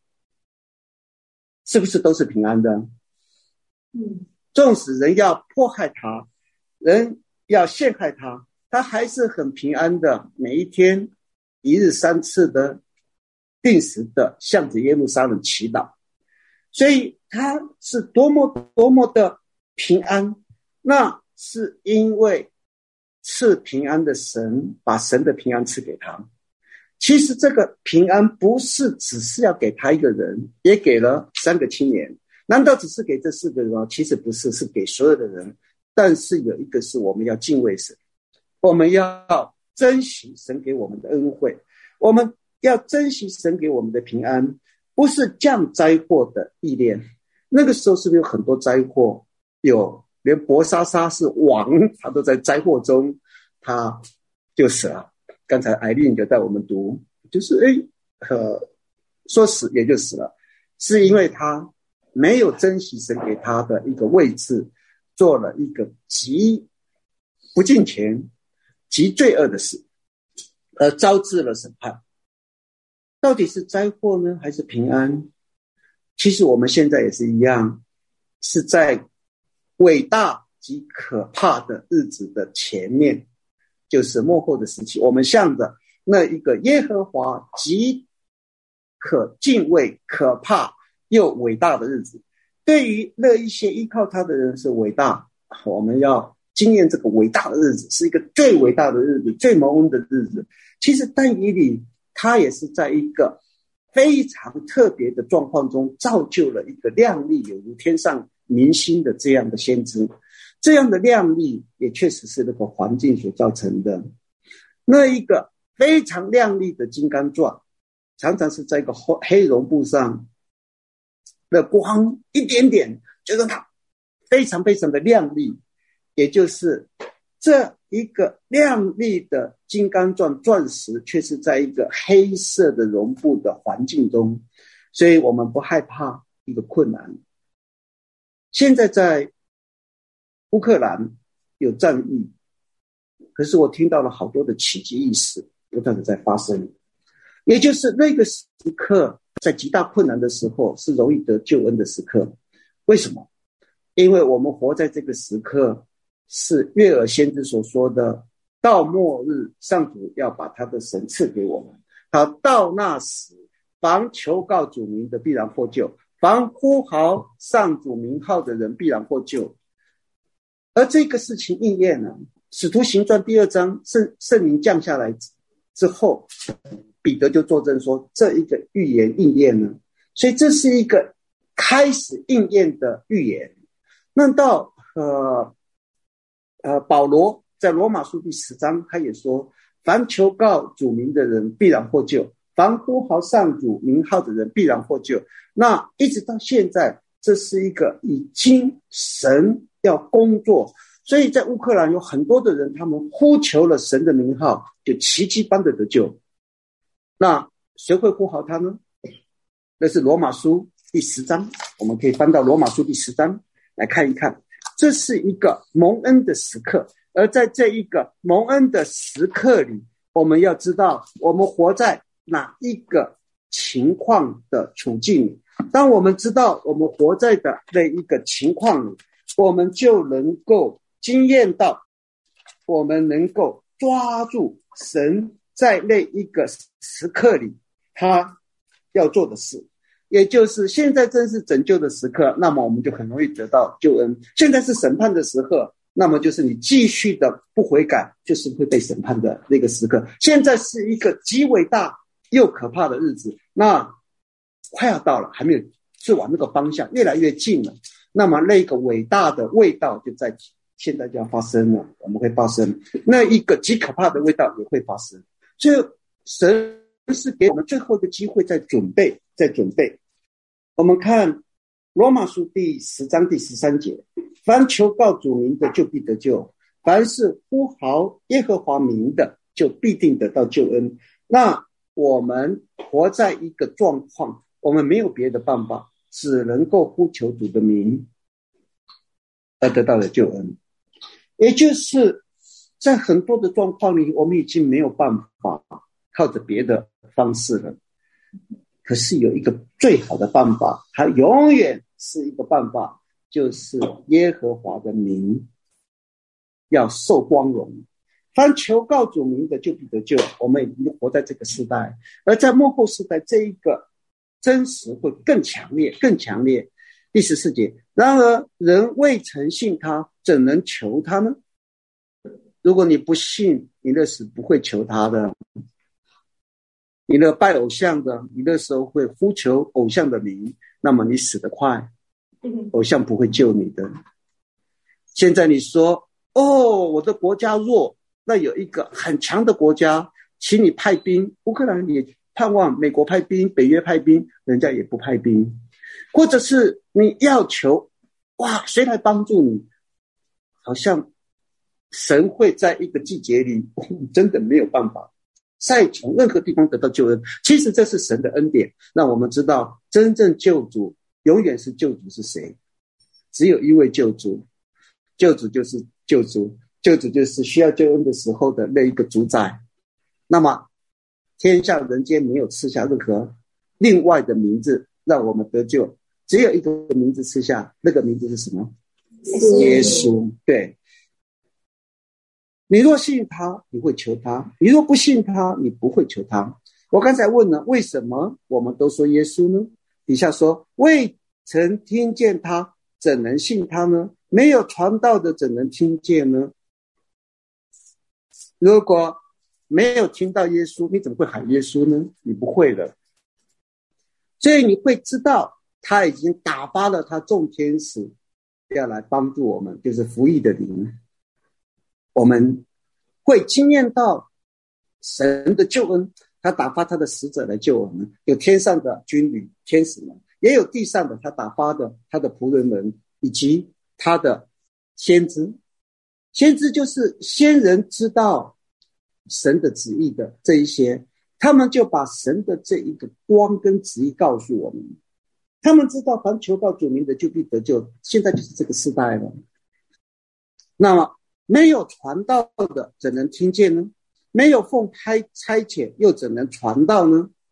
是不是都是平安的？纵使人要迫害他，人要陷害他，他还是很平安的，每一天一日3次的定时的向着耶路撒冷祈祷。所以他是多么多么的平安，那是因为赐平安的神把神的平安赐给他。其实这个平安不是只是要给他一个人，也给了3个青年。难道只是给这4个人吗？其实不是，是给所有的人。但是有一个是我们要敬畏神，我们要珍惜神给我们的恩惠，我们要珍惜神给我们的平安，不是降灾祸的意念。那个时候是不是有很多灾祸？有，连伯沙撒是王，他都在灾祸中，他就死了。刚才艾琳就带我们读，就是说死也就死了，是因为他没有珍惜神给他的一个位置，做了一个极不敬虔、极罪恶的事，而招致了审判。到底是灾祸呢，还是平安？其实我们现在也是一样，是在伟大及可怕的日子的前面，就是末后的时期，我们向着那一个耶和华极可敬畏、可怕又伟大的日子。对于那一些依靠他的人是伟大，我们要经验这个伟大的日子，是一个最伟大的日子，最蒙恩的日子。其实但以理他也是在一个非常特别的状况中造就了一个亮丽有如天上明星的这样的先知。这样的亮丽也确实是那个环境所造成的。那一个非常亮丽的金刚钻，常常是在一个黑绒布上，那光一点点就让它非常非常的亮丽，也就是这一个亮丽的金刚钻石却是在一个黑色的绒布的环境中，所以我们不害怕一个困难。现在在乌克兰有战役，可是我听到了好多的奇迹异事不断的在发生。 也就是那个时刻在极大困难的时候是容易得救恩的时刻。为什么？因为我们活在这个时刻是约珥先知所说的，到末日上主要把他的神赐给我们，好，到那时凡求告主名的必然获救，凡呼号上主名号的人必然获救。而这个事情应验了，使徒行传2章圣灵降下来之后，彼得就作证说这一个预言应验了，所以这是一个开始应验的预言。那到保罗在罗马书第10章他也说，凡求告主名的人必然获救，凡呼号上主名号的人必然获救。那一直到现在，这是一个已经神要工作，所以在乌克兰有很多的人，他们呼求了神的名号，就奇迹般的得救。那谁会呼号他呢？那是罗马书第10章，我们可以翻到罗马书第10章来看一看。这是一个蒙恩的时刻，而在这一个蒙恩的时刻里，我们要知道我们活在哪一个情况的处境里。当我们知道我们活在的那一个情况里，我们就能够经验到，我们能够抓住神在那一个时刻里他要做的事，也就是现在正是拯救的时刻，那么我们就很容易得到救恩。现在是审判的时刻，那么就是你继续的不悔改，就是会被审判的那个时刻。现在是一个极伟大又可怕的日子，那快要到了，还没有，是往那个方向越来越近了。那么那个伟大的味道就在现在就要发生了，我们会发生那一个极可怕的味道也会发生。所以神是给我们最后一个机会，在准备。我们看罗马书第10章第13节，凡求告主名的就必得救，凡是呼号耶和华名的就必定得到救恩。那我们活在一个状况，我们没有别的办法，只能够呼求主的名而得到了救恩。也就是在很多的状况里，我们已经没有办法靠着别的方式了，可是有一个最好的办法，它永远是一个办法，就是耶和华的名要受光荣。凡求告主名的就必得救。我们已经活在这个时代，而在末后时代，这一个真实会更强烈。第14节，然而人未曾信他，怎能求他呢？如果你不信，你那时不会求他的。你那拜偶像的，你那时候会呼求偶像的名，那么你死得快，偶像不会救你的。现在你说，我的国家弱，那有一个很强的国家请你派兵，乌克兰也盼望美国派兵，北约派兵，人家也不派兵。或者是你要求谁来帮助你，好像神会在一个季节里真的没有办法再从任何地方得到救恩。其实这是神的恩典，让我们知道真正救主永远是救主是谁，只有一位救主，救主就是救主，救主就是需要救恩的时候的那一个主宰。那么天下人间没有赐下任何另外的名字让我们得救，只有一个名字赐下，那个名字是什么？耶稣。对，你若信他，你会求他；你若不信他，你不会求他。我刚才问了，为什么我们都说耶稣呢？底下说，未曾听见他，怎能信他呢？没有传道的，怎能听见呢？如果没有听到耶稣，你怎么会喊耶稣呢？你不会的。所以你会知道，他已经打发了他众天使要来帮助我们，就是服役的灵。我们会经验到神的救恩，他打发他的使者来救我们，有天上的军旅天使们，也有地上的他打发的他的仆人们，以及他的先知。先知就是先人知道神的旨意的这一些，他们就把神的这一个光跟旨意告诉我们。他们知道凡求告主名的就必得救，现在就是这个时代了。那么没有传道的怎能听见呢？没有奉差遣又怎能传道呢？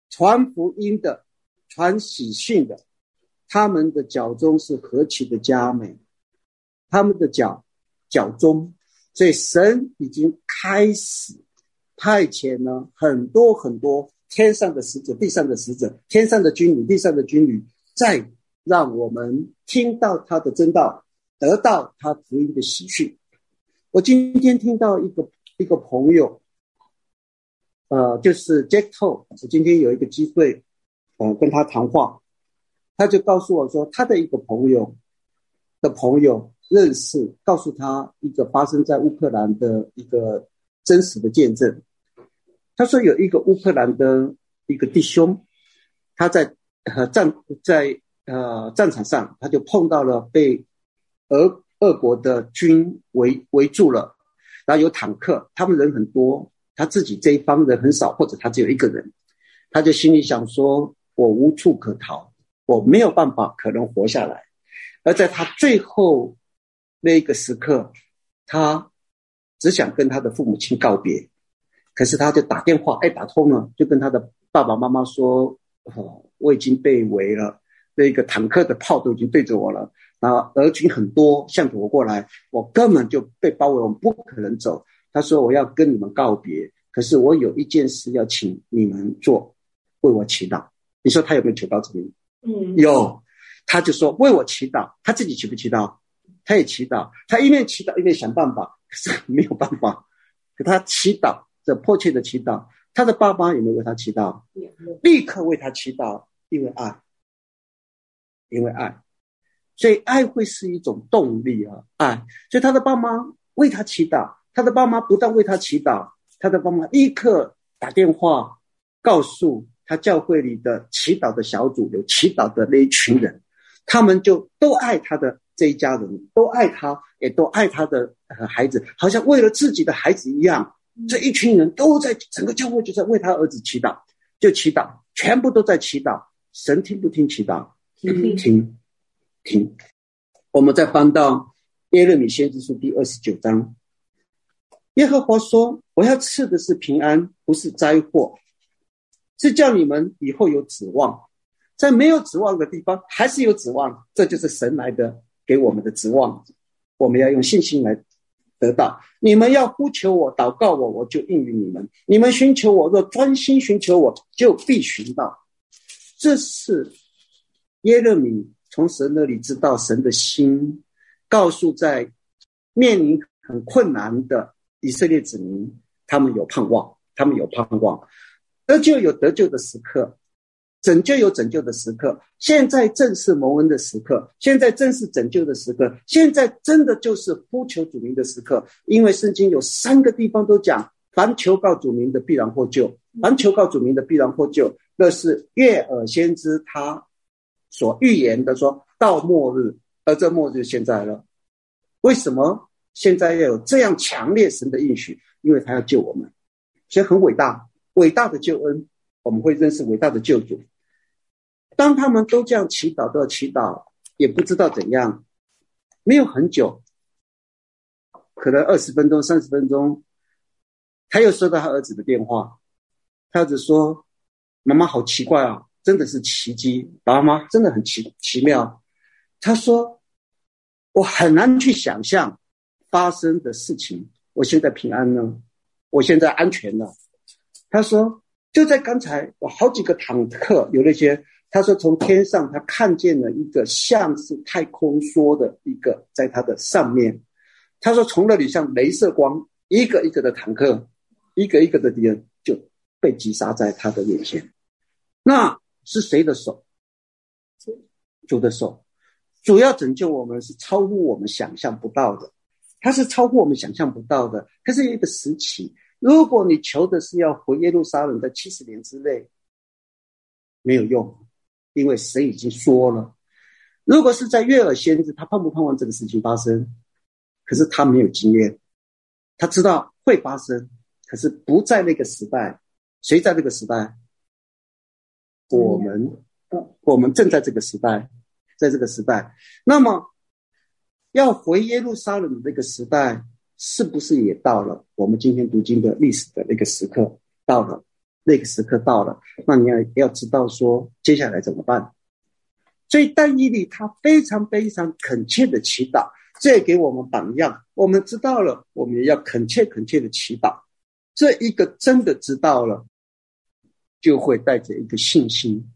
传福音的、传喜讯的，他们的脚中是何其的佳美，他们的脚中，所以神已经开始派遣了很多很多天上的使者、地上的使者，天上的军旅、地上的军旅，再让我们听到他的真道，得到他福音的喜讯。我今天听到一个朋友，就是 Jack Toll， 我今天有一个机会跟他谈话，他就告诉我说，他的一个朋友的朋友认识，告诉他一个发生在乌克兰的一个真实的见证。他说有一个乌克兰的一个弟兄，他在战场上，他就碰到了被俄国的军围住了，然后有坦克，他们人很多，他自己这一方人很少，或者他只有一个人，他就心里想说，我无处可逃，我没有办法可能活下来。而在他最后那一个时刻，他只想跟他的父母亲告别，可是他就打电话，打通了，就跟他的爸爸妈妈说，我已经被围了，那个坦克的炮都已经对着我了，然后俄军很多向着我过来，我根本就被包围，我们不可能走。他说我要跟你们告别，可是我有一件事要请你们做，为我祈祷。你说他有没有求到这边？有。他就说为我祈祷，他自己祈不祈祷？他也祈祷，他一面祈祷一面想办法，可是没有办法。可他祈祷，这迫切的祈祷，他的爸爸有没有为他祈祷？立刻为他祈祷，因为爱，所以爱会是一种动力啊，爱。所以他的爸妈为他祈祷，他的爸妈不但为他祈祷，他的爸妈立刻打电话告诉他教会里的祈祷的小组，有祈祷的那一群人，他们就都爱他的这一家人，都爱他，也都爱他的孩子，好像为了自己的孩子一样。这一群人都在整个教会就在为他儿子祈祷，就祈祷，全部都在祈祷。神听不听祈祷？听。我们再翻到耶利米先知书第29章，耶和华说，我要赐的是平安，不是灾祸，是叫你们以后有指望，在没有指望的地方还是有指望，这就是神来的给我们的指望，我们要用信心来得到。你们要呼求我，祷告我，我就应允你们；你们寻求我，若专心寻求我，就必寻到。这是耶利米从神那里知道神的心，告诉在面临很困难的以色列子民，他们有盼望，得救有得救的时刻，拯救有拯救的时刻，现在正是蒙恩的时刻，现在正是拯救的时刻，现在真的就是呼求主名的时刻。因为圣经有3个地方都讲，凡求告主名的必然获救，凡求告主名的必然获救。那是约珥先知他所预言的，说到末日，而这末日现在了。为什么现在要有这样强烈神的应许？因为他要救我们，所以很伟大的救恩，我们会认识伟大的救主。当他们都这样祈祷，都要祈祷，也不知道怎样，没有很久，可能20分钟、30分钟，他又收到他儿子的电话，他儿子说，妈妈好奇怪啊，真的是奇迹，爸妈真的很奇妙。他说，我很难去想象发生的事情，我现在平安了，我现在安全了。他说就在刚才，有好几个坦克，有那些，他说从天上他看见了一个像是太空梭的一个在他的上面，他说从那里像雷射光，一个一个的坦克，一个一个的敌人就被击杀在他的面前。那是谁的手？主的手。主要拯救我们是超乎我们想象不到的，它是超乎我们想象不到的。可是有一个时期，如果你求的是要回耶路撒冷在70年之内，没有用，因为神已经说了。如果是在约珥先知，他盼不盼望这个事情发生？可是他没有经验，他知道会发生，可是不在那个时代。谁在那个时代？我们正在这个时代，在这个时代。那么要回耶路撒冷的那个时代，是不是也到了？我们今天读经的历史的那个时刻到了。 那个时刻到了，那你要知道说接下来怎么办。所以但以理他非常非常恳切的祈祷，这也给我们榜样。我们知道了，我们也要恳切的祈祷。这一个真的知道了，就会带着一个信心。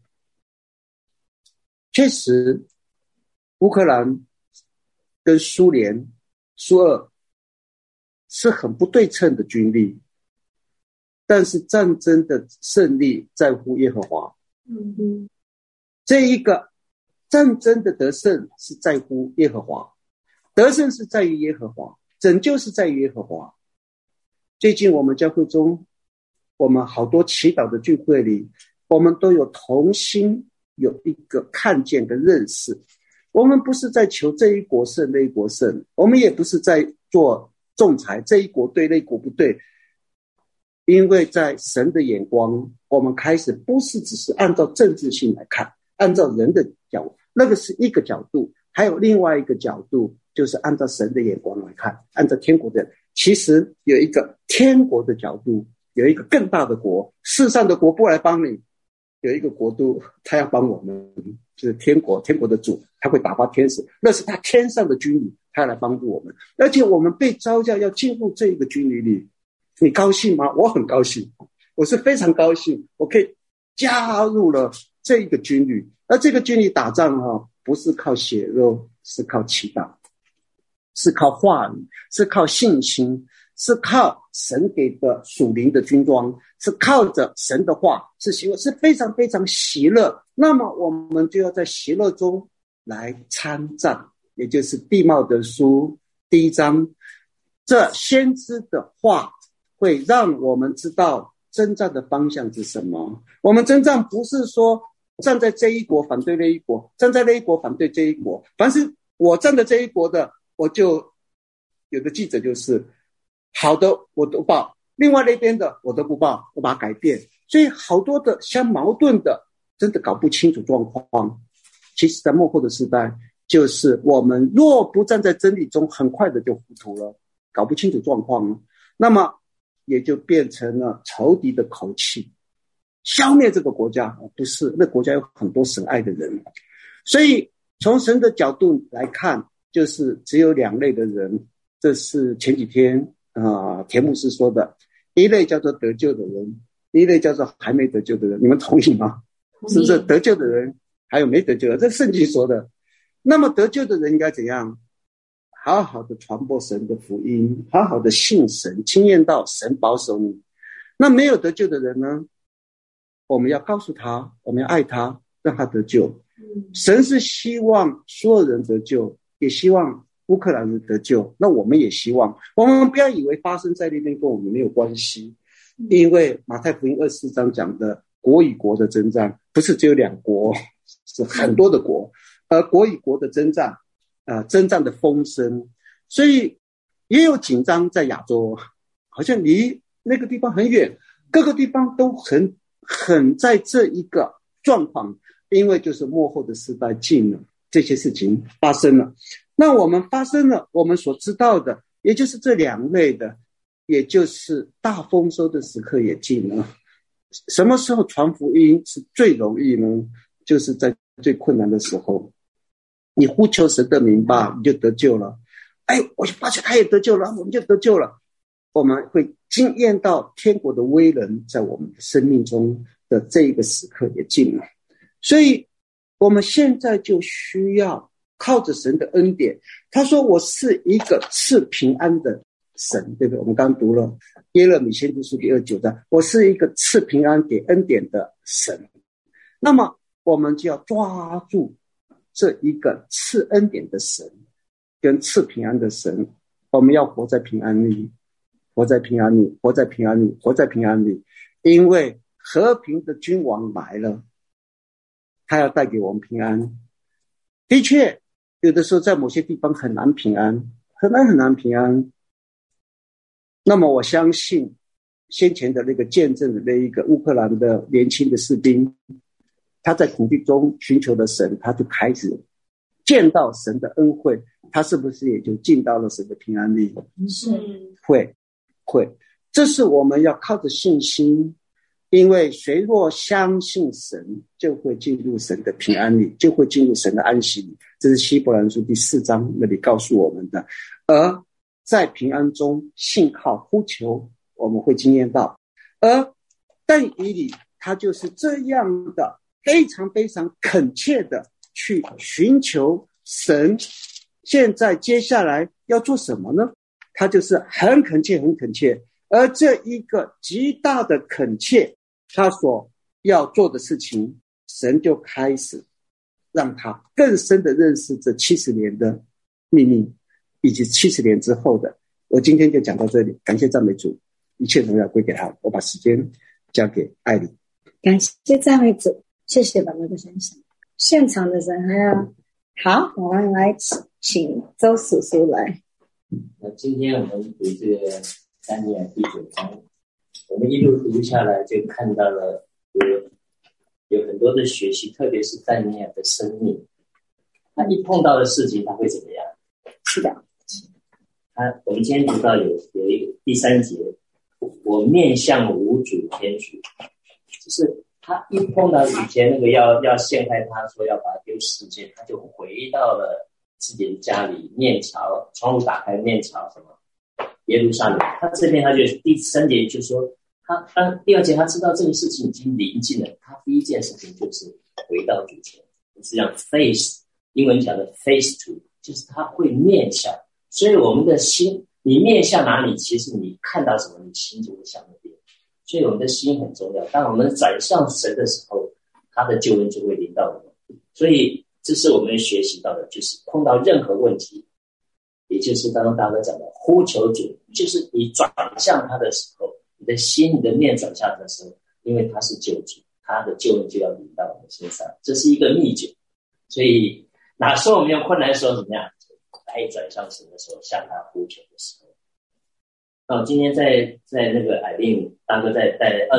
确实，乌克兰跟苏联、苏俄是很不对称的军力，但是战争的胜利在乎耶和华。这一个战争的得胜是在乎耶和华，得胜是在于耶和华，拯救是在于耶和华。最近我们教会中，我们好多祈祷的聚会里，我们都有同心，有一个看见跟认识。我们不是在求这一国胜那一国胜，我们也不是在做仲裁，这一国对那一国不对。因为在神的眼光，我们开始不是只是按照政治性来看，按照人的角，那个是一个角度，还有另外一个角度，就是按照神的眼光来看，按照天国的，其实有一个天国的角度，有一个更大的国，世上的国不来帮你，有一个国度他要帮我们，就是天国的主，他会打发天使，那是他天上的军旅，他要来帮助我们。而且我们被召叫要进入这个军旅里，你高兴吗？我很高兴，我是非常高兴，我可以加入了这一个军旅。而这个军旅打仗不是靠血肉，是靠祈祷，是靠话语，是靠信心，是靠神给的属灵的军装，是靠着神的话，是非常非常喜乐。那么我们就要在喜乐中来参战，也就是地貌的书第1章，这先知的话会让我们知道征战的方向是什么。我们征战不是说站在这一国反对那一国，站在那一国反对这一国，凡是我站在这一国的，我就有的记者就是好的我都报，另外那边的我都不报，我把它改变。所以好多的相矛盾的真的搞不清楚状况。其实在末后的时代，就是我们若不站在真理中，很快的就糊涂了，搞不清楚状况了，那么也就变成了仇敌的口气，消灭这个国家。不是，那国家有很多神爱的人。所以从神的角度来看，就是只有2类的人，这是前几天田牧师说的，一类叫做得救的人，一类叫做还没得救的人。你们同意吗？是不是得救的人还有没得救的？这圣经说的。那么得救的人应该怎样？好好的传播神的福音，好好的信神，经验到神保守你。那没有得救的人呢，我们要告诉他，我们要爱他，让他得救。神是希望所有人得救，也希望乌克兰人得救，那我们也希望。我们不要以为发生在那边跟我们没有关系，因为马太福音24章讲的国与国的征战，不是只有2国，是很多的国，而国与国的征战征战的风声。所以也有紧张在亚洲，好像离那个地方很远，各个地方都很在这一个状况，因为就是末后的时代近了，这些事情发生了。那我们发生了，我们所知道的也就是这2类的，也就是大丰收的时刻也近了。什么时候传福音是最容易呢？就是在最困难的时候，你呼求神的名吧，你就得救了。我发现他也得救了，我们就得救了。我们会经验到天国的威能在我们的生命中的这一个时刻也近了。所以我们现在就需要靠着神的恩典。他说我是一个赐平安的神，对不对？我们刚读了耶勒米先知书第29章，我是一个赐平安给恩典的神。那么我们就要抓住这一个赐恩典的神跟赐平安的神，我们要活在平安里，活在平安里，活在平安里，活在平安里。因为和平的君王来了，他要带给我们平安。的确有的时候在某些地方很难平安，很难平安。那么我相信先前的那个见证的那一个乌克兰的年轻的士兵，他在苦地中寻求了神，他就开始见到神的恩惠，他是不是也就进到了神的平安里？ 是， 会。这是我们要靠着信心， 因为谁若相信神，就会进入神的平安里，就会进入神的安息里。这是希伯来书第4章那里告诉我们的。而在平安中信靠呼求，我们会经验到。而但以理他就是这样的非常非常恳切的去寻求神现在接下来要做什么呢？他就是很恳切很恳切，而这一个极大的恳切，他所要做的事情，神就开始让他更深的认识这70年的秘密，以及70年之后的。我今天就讲到这里，感谢赞美主，一切荣耀归给他。我把时间交给艾莉。 感谢赞美主，谢谢宝宝的分享。现场的人还要好，我们来请周叔叔来。 今天我们读这个但以理第9章，我们一路读下来就看到了有很多的学习，特别是但以理的生命。他一碰到的事情，他会怎么样？ 是的。 我们今天读到有一个第3节，我面向无主天主，就是他一碰到以前那个要陷害他，说要把他丢世界，他就回到了自己的家里，面朝窗户打开，面朝什么耶路撒冷。他这边他就第3节就说，第2节他知道这个事情已经临近了，他第一件事情就是回到主前，是讲 face， 英文讲的 face to， 就是他会面向。所以我们的心，你面向哪里，其实你看到什么，你心就会向那边。所以我们的心很重要。当我们转向神的时候，他的救恩就会临到我们。所以这是我们学习到的，就是碰到任何问题，也就是刚刚大哥讲的呼求主，就是你转向他的时候，你的心、你的面转向的时候，因为他是救主，他的救恩就要临到我们身上，这是一个秘诀。所以哪时候我们有困难的时候怎么样？来转向神的时候，向他呼求的时候。那今天在那个艾琳大哥在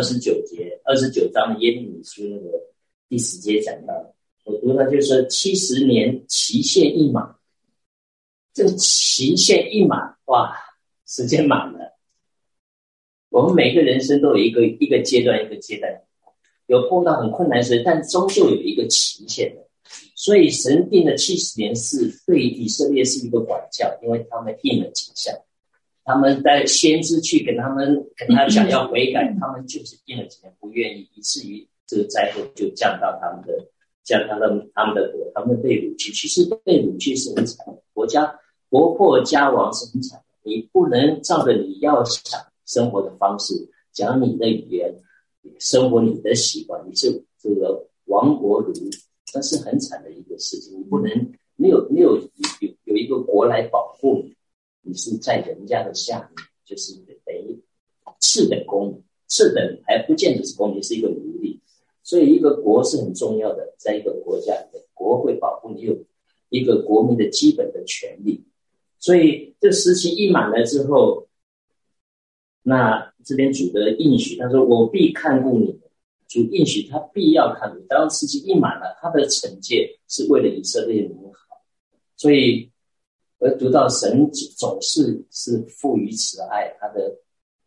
29章的耶利米书那个第10节讲到，我读到就是70年期限一满，这个期限一满，哇，时间满了。我们每个人生都有一个阶段一个阶段，有碰到很困难的时候，但终究有一个期限的。所以神定的70年是对以色列是一个管教，因为他们应了景象，他们在先知去跟他讲要悔改，他们就是应了景象，不愿意，以至于这个灾祸就降到他们的国，他们被掳去。其实被掳去是很惨的，国破家亡是很惨的。你不能照着你要想生活的方式，讲你的语言，生活你的习惯，你是这个亡国奴。那是很惨的一个事情，你不能没有一个国来保护你，你是在人家的下面，就是等于次等公民，次等还不见得是公民，是一个奴隶。所以一个国是很重要的，在一个国家里面，国会保护你有一个国民的基本的权利。所以这时期一满了之后，那这边主的应许，他说我必看顾你们。主应许他必要看顾，当时期一满了，他的惩戒是为了以色列民好。所以而读到神总是富于慈爱，他的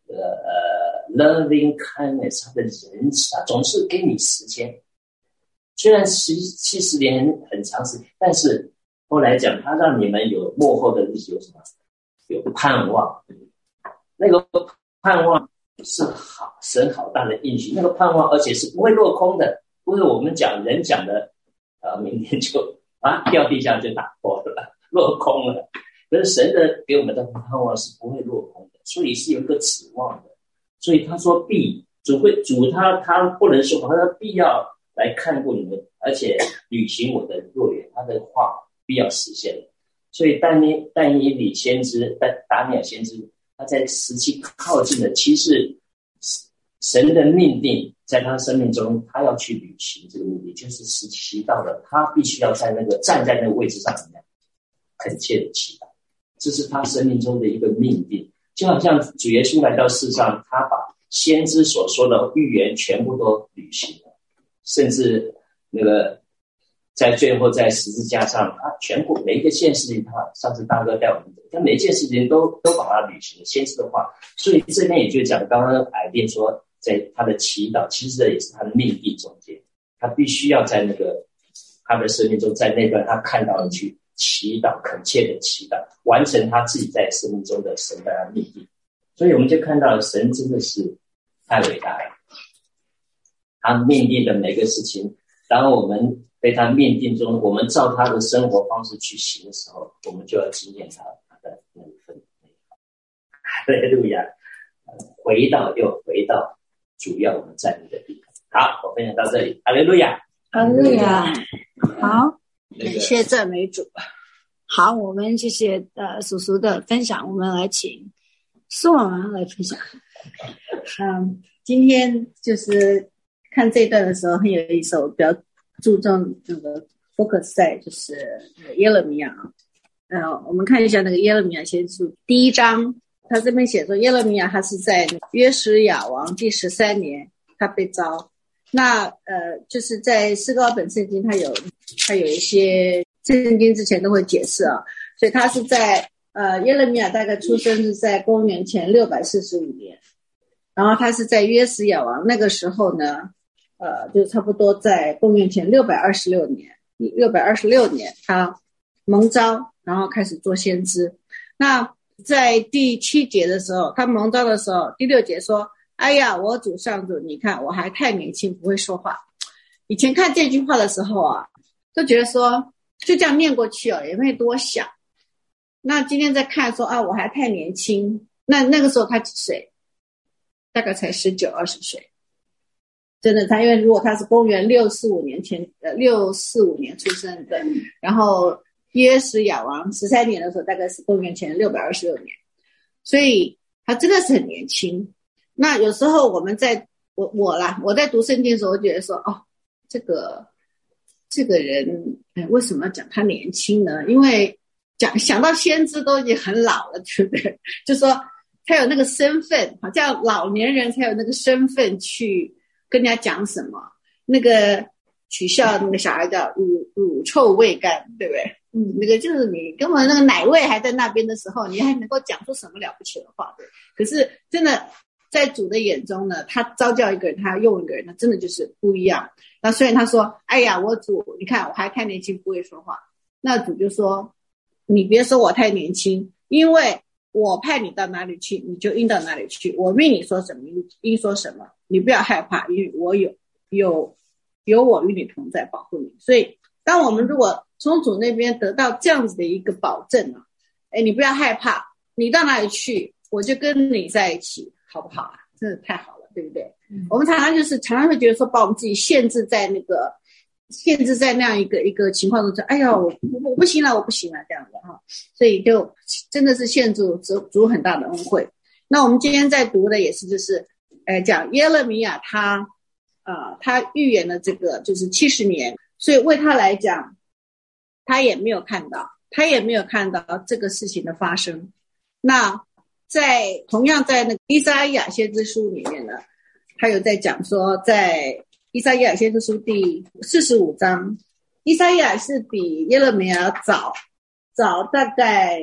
loving kindness， 他的仁慈啊，总是给你时间。虽然70年很长时间，但是后来讲他让你们有末后的日子，有什么？有盼望。那个盼望是神好大的应许，那个盼望，而且是不会落空的，不是我们人讲的，明天就掉地下就打破了，落空了。可是神的给我们的盼望是不会落空的，所以是有一个指望的。所以他说主他不能说谎，他必要来看顾你们，而且履行我的诺言，他的话必要实现了。所以但以理先知、达尼尔先知，他在时期靠近的，其实神的命定在他生命中，他要去履行这个目的，就是时期到了，他必须要站在那个位置上，恳切的祈祷，这是他生命中的一个命定。就好像主耶稣来到世上，他把先知所说的预言全部都履行了，甚至那个在最后在十字架上，他全部每一个件事情，他上次大哥带我们走，他每一件事情都把它履行了先知的话。所以这边也就讲，刚刚艾甸说在他的祈祷，其实这也是他的命定中间，他必须要在那个他的生命中，在那段他看到的去祈祷，恳切的祈祷，完成他自己在生命中的神的命定。所以我们就看到神真的是太伟大了，他命定的每个事情，当我们被他命定中，我们照他的生活方式去行的时候，我们就要经验他的那一份美好。哈利路亚！回到主要我们站立的地方。好，我分享到这里。哈利路亚！ 哈利路亚！好，感谢赞美主。好，我们谢谢叔叔的分享，我们来请苏妈妈来分享。 今天就是看这一段的时候很有意思，我比较注重那个 focus 在就是耶勒米亚我们看一下那个耶勒米亚先知第1章，他这边写说耶勒米亚他是在约书亚王第13年他被召。那就是在诗高本圣经他有一些圣经之前都会解释所以他是在耶勒米亚大概出生是在公元前645年，然后他是在约书亚王那个时候呢就差不多在公元前626年他蒙召，然后开始做先知。那在第7节的时候，他蒙召的时候，第6节说，哎呀，我主上主，你看我还太年轻，不会说话。以前看这句话的时候都觉得说就这样念过去也没多想。那今天在看说我还太年轻，那个时候他几岁？大概才19、20岁。真的，他因为如果他是公元645年出生的，然后约书亚王13年的时候，大概是公元前626年，所以他真的是很年轻。那有时候我们我在读圣经的时候，我觉得说这个人为什么要讲他年轻呢？因为想到先知都已经很老了，对不对？就说他有那个身份，好像老年人才有那个身份去跟人家讲什么。那个取笑那个小孩叫乳臭未干，对不对？那个就是你根本那个奶味还在那边的时候，你还能够讲出什么了不起的话，对？可是真的在主的眼中呢，他召叫一个人，他用一个人，他真的就是不一样。那虽然他说，哎呀，我主，你看我还太年轻，不会说话。那主就说，你别说我太年轻，因为我派你到哪里去，你就应到哪里去。我命你说什么，应说什么。你不要害怕，因为我有我与你同在，保护你。所以，当我们如果从主那边得到这样子的一个保证你不要害怕，你到哪里去，我就跟你在一起，好不好真的太好了，对不对？我们常常会觉得说，把我们自己限制在那样一个情况中，哎呀，我不行了，这样的所以就真的是限制主很大的恩惠。那我们今天在读的也是就是讲耶勒米亚他预言的这个就是70年，所以为他来讲，他也没有看到这个事情的发生。那同样在那个以赛亚先知书里面呢，他有在讲说，在以赛亚先知书第45章，以赛亚是比耶勒米亚早大概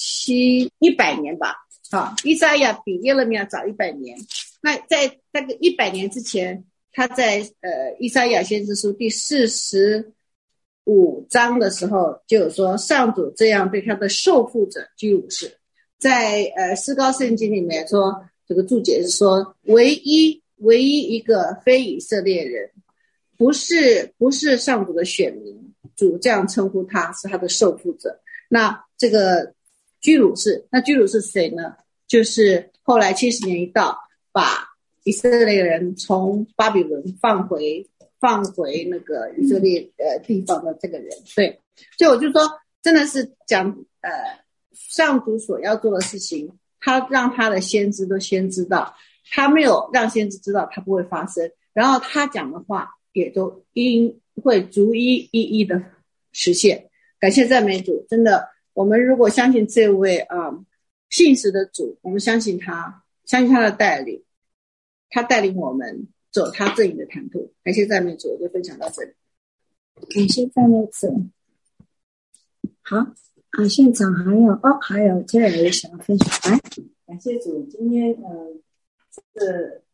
100年吧。以赛亚比耶勒米亚早100年。那在那个100年之前，他在以赛亚先知书第45章的时候就有说，上主这样对他的受缚者居鲁士。在诗高圣经里面说，这个注解是说，唯一一个非以色列人，不是上主的选民，主这样称呼他，是他的受缚者。那这个居鲁士，那居鲁士是谁呢？就是后来70年一到，把以色列人从巴比伦放回那个以色列地方的这个人。对，所以我就说，真的是讲上主所要做的事情，他让他的先知都先知道，他没有让先知知道，他不会发生。然后他讲的话也都会逐一的实现。感谢赞美主，真的，我们如果相信这位信实的主，我们相信他的带领，他带领我们走他正义的坦途。感谢赞美主，我就分享到这里。 感谢赞美主。好现场还有这人也想要分享来。 感谢主，今天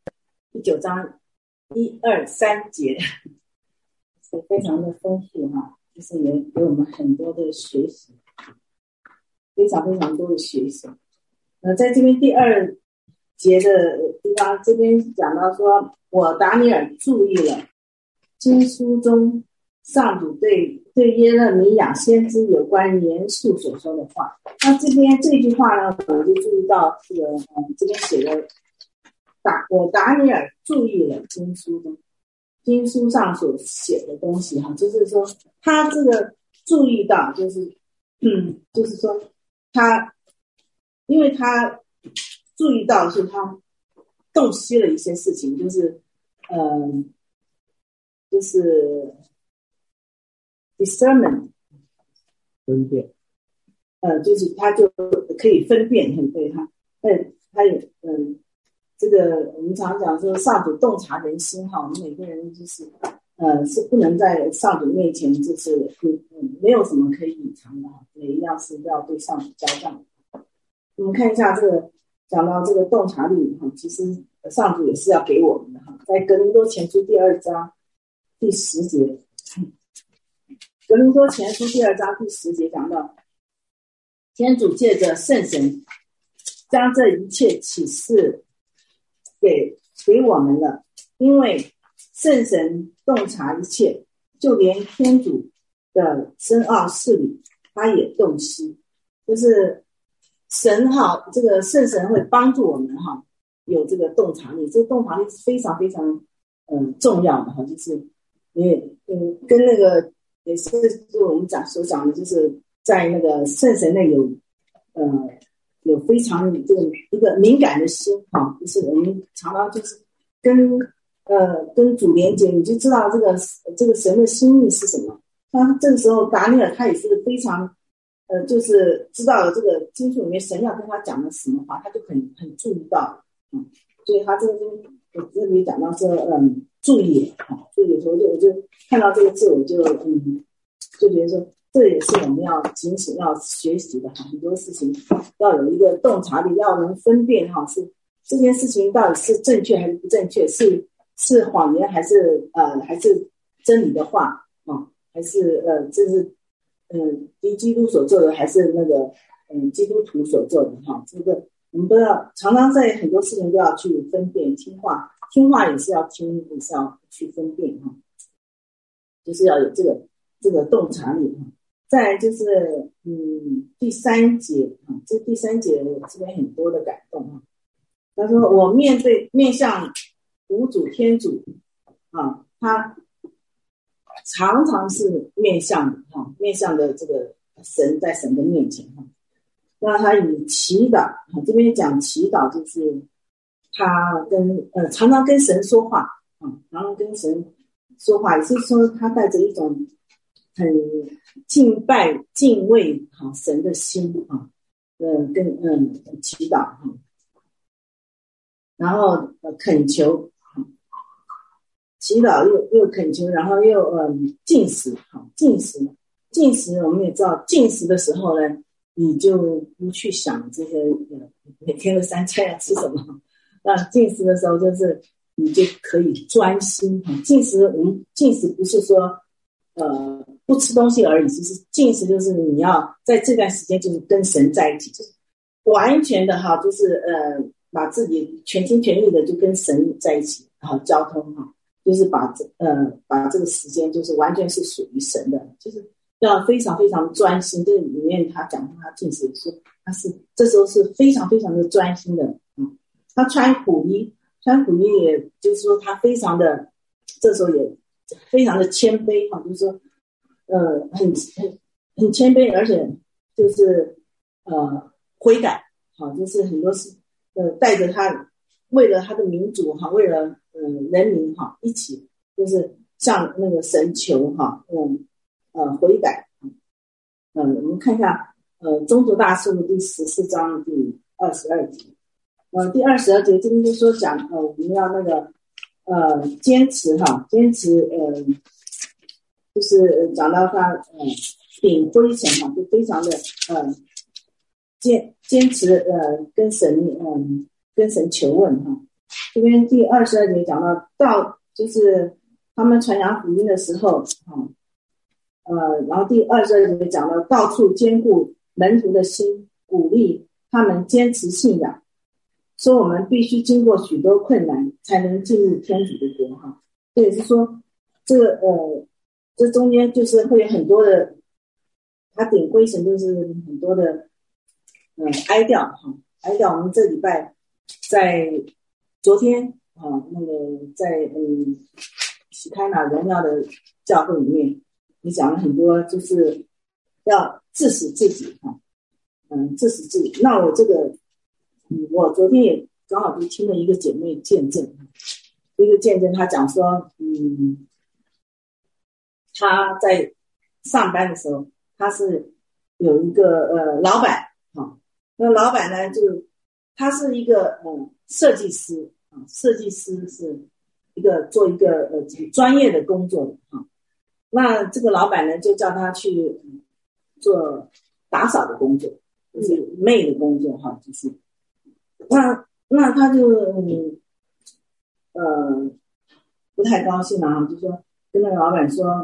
第9章1、2、3节，是非常的丰富哈，就是也给我们很多的学习，非常非常多的学习。在这边第2节的地方，这边讲到说，我达尼尔注意了经书中上主对耶勒米亚先知有关年数所说的话。那这边这句话呢，我就注意到这个这边写的我达尼尔注意了经书上所写的东西哈，就是说他这个注意到就是说他因为他注意到是他洞悉了一些事情，就是discernment 分辨， 就是他就可以分辨，对他也这个我们常讲说上主洞察人心哈，我们每个人就是是不能在上主面前就是没有什么可以隐藏的哈，每一样是要对上主交账。我们看一下这个讲到这个洞察力哈，其实上主也是要给我们的哈，在哥林多前书第2章第10节，哥林多前书第2章第10节讲到，天主借着圣神将这一切启示给我们了，因为圣神洞察一切，就连天主的深奥事理他也洞悉，就是神哈，这个圣神会帮助我们哈，有这个洞察力，这个洞察力是非常非常重要的哈，就是因为跟那个也是就我们所讲的，就是在那个圣神内有非常这个一个敏感的心哈，就是我们常常就是跟主连结，你就知道这个神的心意是什么。那这个时候达尼尔他也是非常就是知道了这个经书里面神要跟他讲的什么话，他就很注意到，所以他这里讲到说注意注意的时候我就看到这个字，我就觉得说这也是我们要警醒要学习的哈，很多事情要有一个洞察力，要能分辨哈，是这件事情到底是正确还是不正确，是谎言还是真理的话还是这是敌基督所做的，还是那个基督徒所做的哈，这个我们都要常常在很多事情都要去分辨，听话也是要听，也是要去分辨哈，就是要有这个洞察力哈。再来就是第3节这第3节我这边很多的感动哈。他说我面向无主天主他常常是面向的这个神，在神的面前那他以祈祷这边讲祈祷，就是他常常跟神说话常常跟神说话，也是说他带着一种很敬拜敬畏神的心跟祈祷然后恳求祈祷又恳求，然后又禁食我们也知道禁食的时候呢，你就不去想这些每天的3餐要吃什么，那禁食的时候就是你就可以专心禁食。我们禁食不是说不吃东西而已，其实禁食就是你要在这段时间就是跟神在一起，就是完全的就是把自己全心全意的就跟神在一起交通就是把这个时间就是完全是属于神的，就是要非常非常专心。这里面他讲他禁食说他是这时候是非常非常的专心的他穿苦衣也就是说他非常的这时候也非常的谦卑就是说很谦卑，而且就是悔改就是很多是带着他为了他的民族为了人民一起就是向那个神求悔改我们看一下宗族大事录第14章第22节第22节这边就说讲我们要那个坚持就是讲到他顶灰尘就非常的坚持跟神求问这边第22节讲到就是他们传扬福音的时候，然后第22节讲到到处兼顾门徒的心，鼓励他们坚持信仰，说我们必须经过许多困难才能进入天主的国哈。这也是说这中间就是会有很多的，他顶归神就是很多的哀悼哈，哀悼。我们这礼拜在昨天那个在喜开拿荣耀的教会里面，你讲了很多，就是要致死自己哈，致死自己。那我这个我昨天也刚好就听了一个姐妹见证，一个见证她讲说，她在上班的时候，她是有一个老板那老板呢就他是一个设计师设计师是做一个专业的工作的那这个老板呢就叫他去做打扫的工作，就是妹的工作就是那他就不太高兴了就说跟那个老板说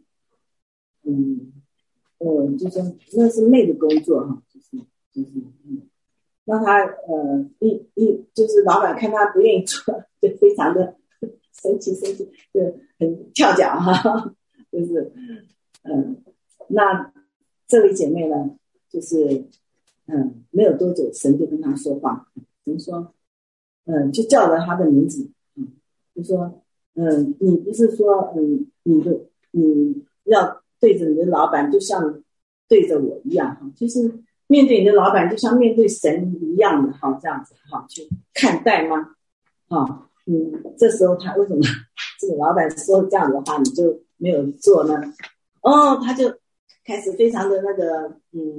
就说那是妹的工作就是那他就是老板看他不愿意做，就非常的生气，就很跳脚就是那这位姐妹呢，就是没有多久，神就跟她说话，神说就叫了她的名字，就说你不是说你要对着你的老板，就像对着我一样就是面对你的老板就像面对神一样的这样子去看待吗？这时候他为什么这个老板说这样的话你就没有做呢？他就开始非常的那个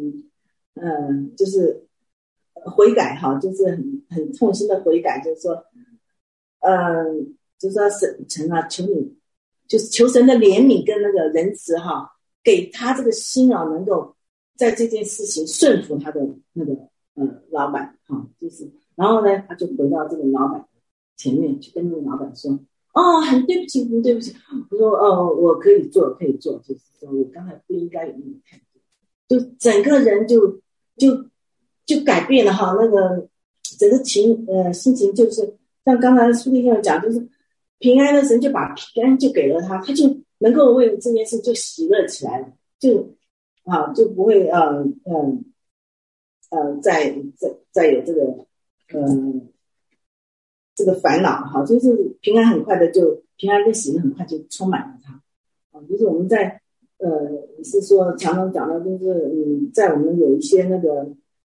就是悔改就是很痛心的悔改，就是说就是说神啊，求你就是求神的怜悯跟那个仁慈给他这个心能够在这件事情顺服他的那个老板就是然后呢他就回到这个老板前面去跟那个老板说很对不起我说我可以做就是说我刚才不应该有那么态度，就整个人就改变了那个整个心情，就是像刚才苏丽先讲，就是平安的神就把平安就给了他就能够为这件事就喜乐起来了，就不会再有这个这个烦恼就是平安很快的就平安跟喜乐很快就充满了他就是我们在是说常常讲到就是在我们有一些那个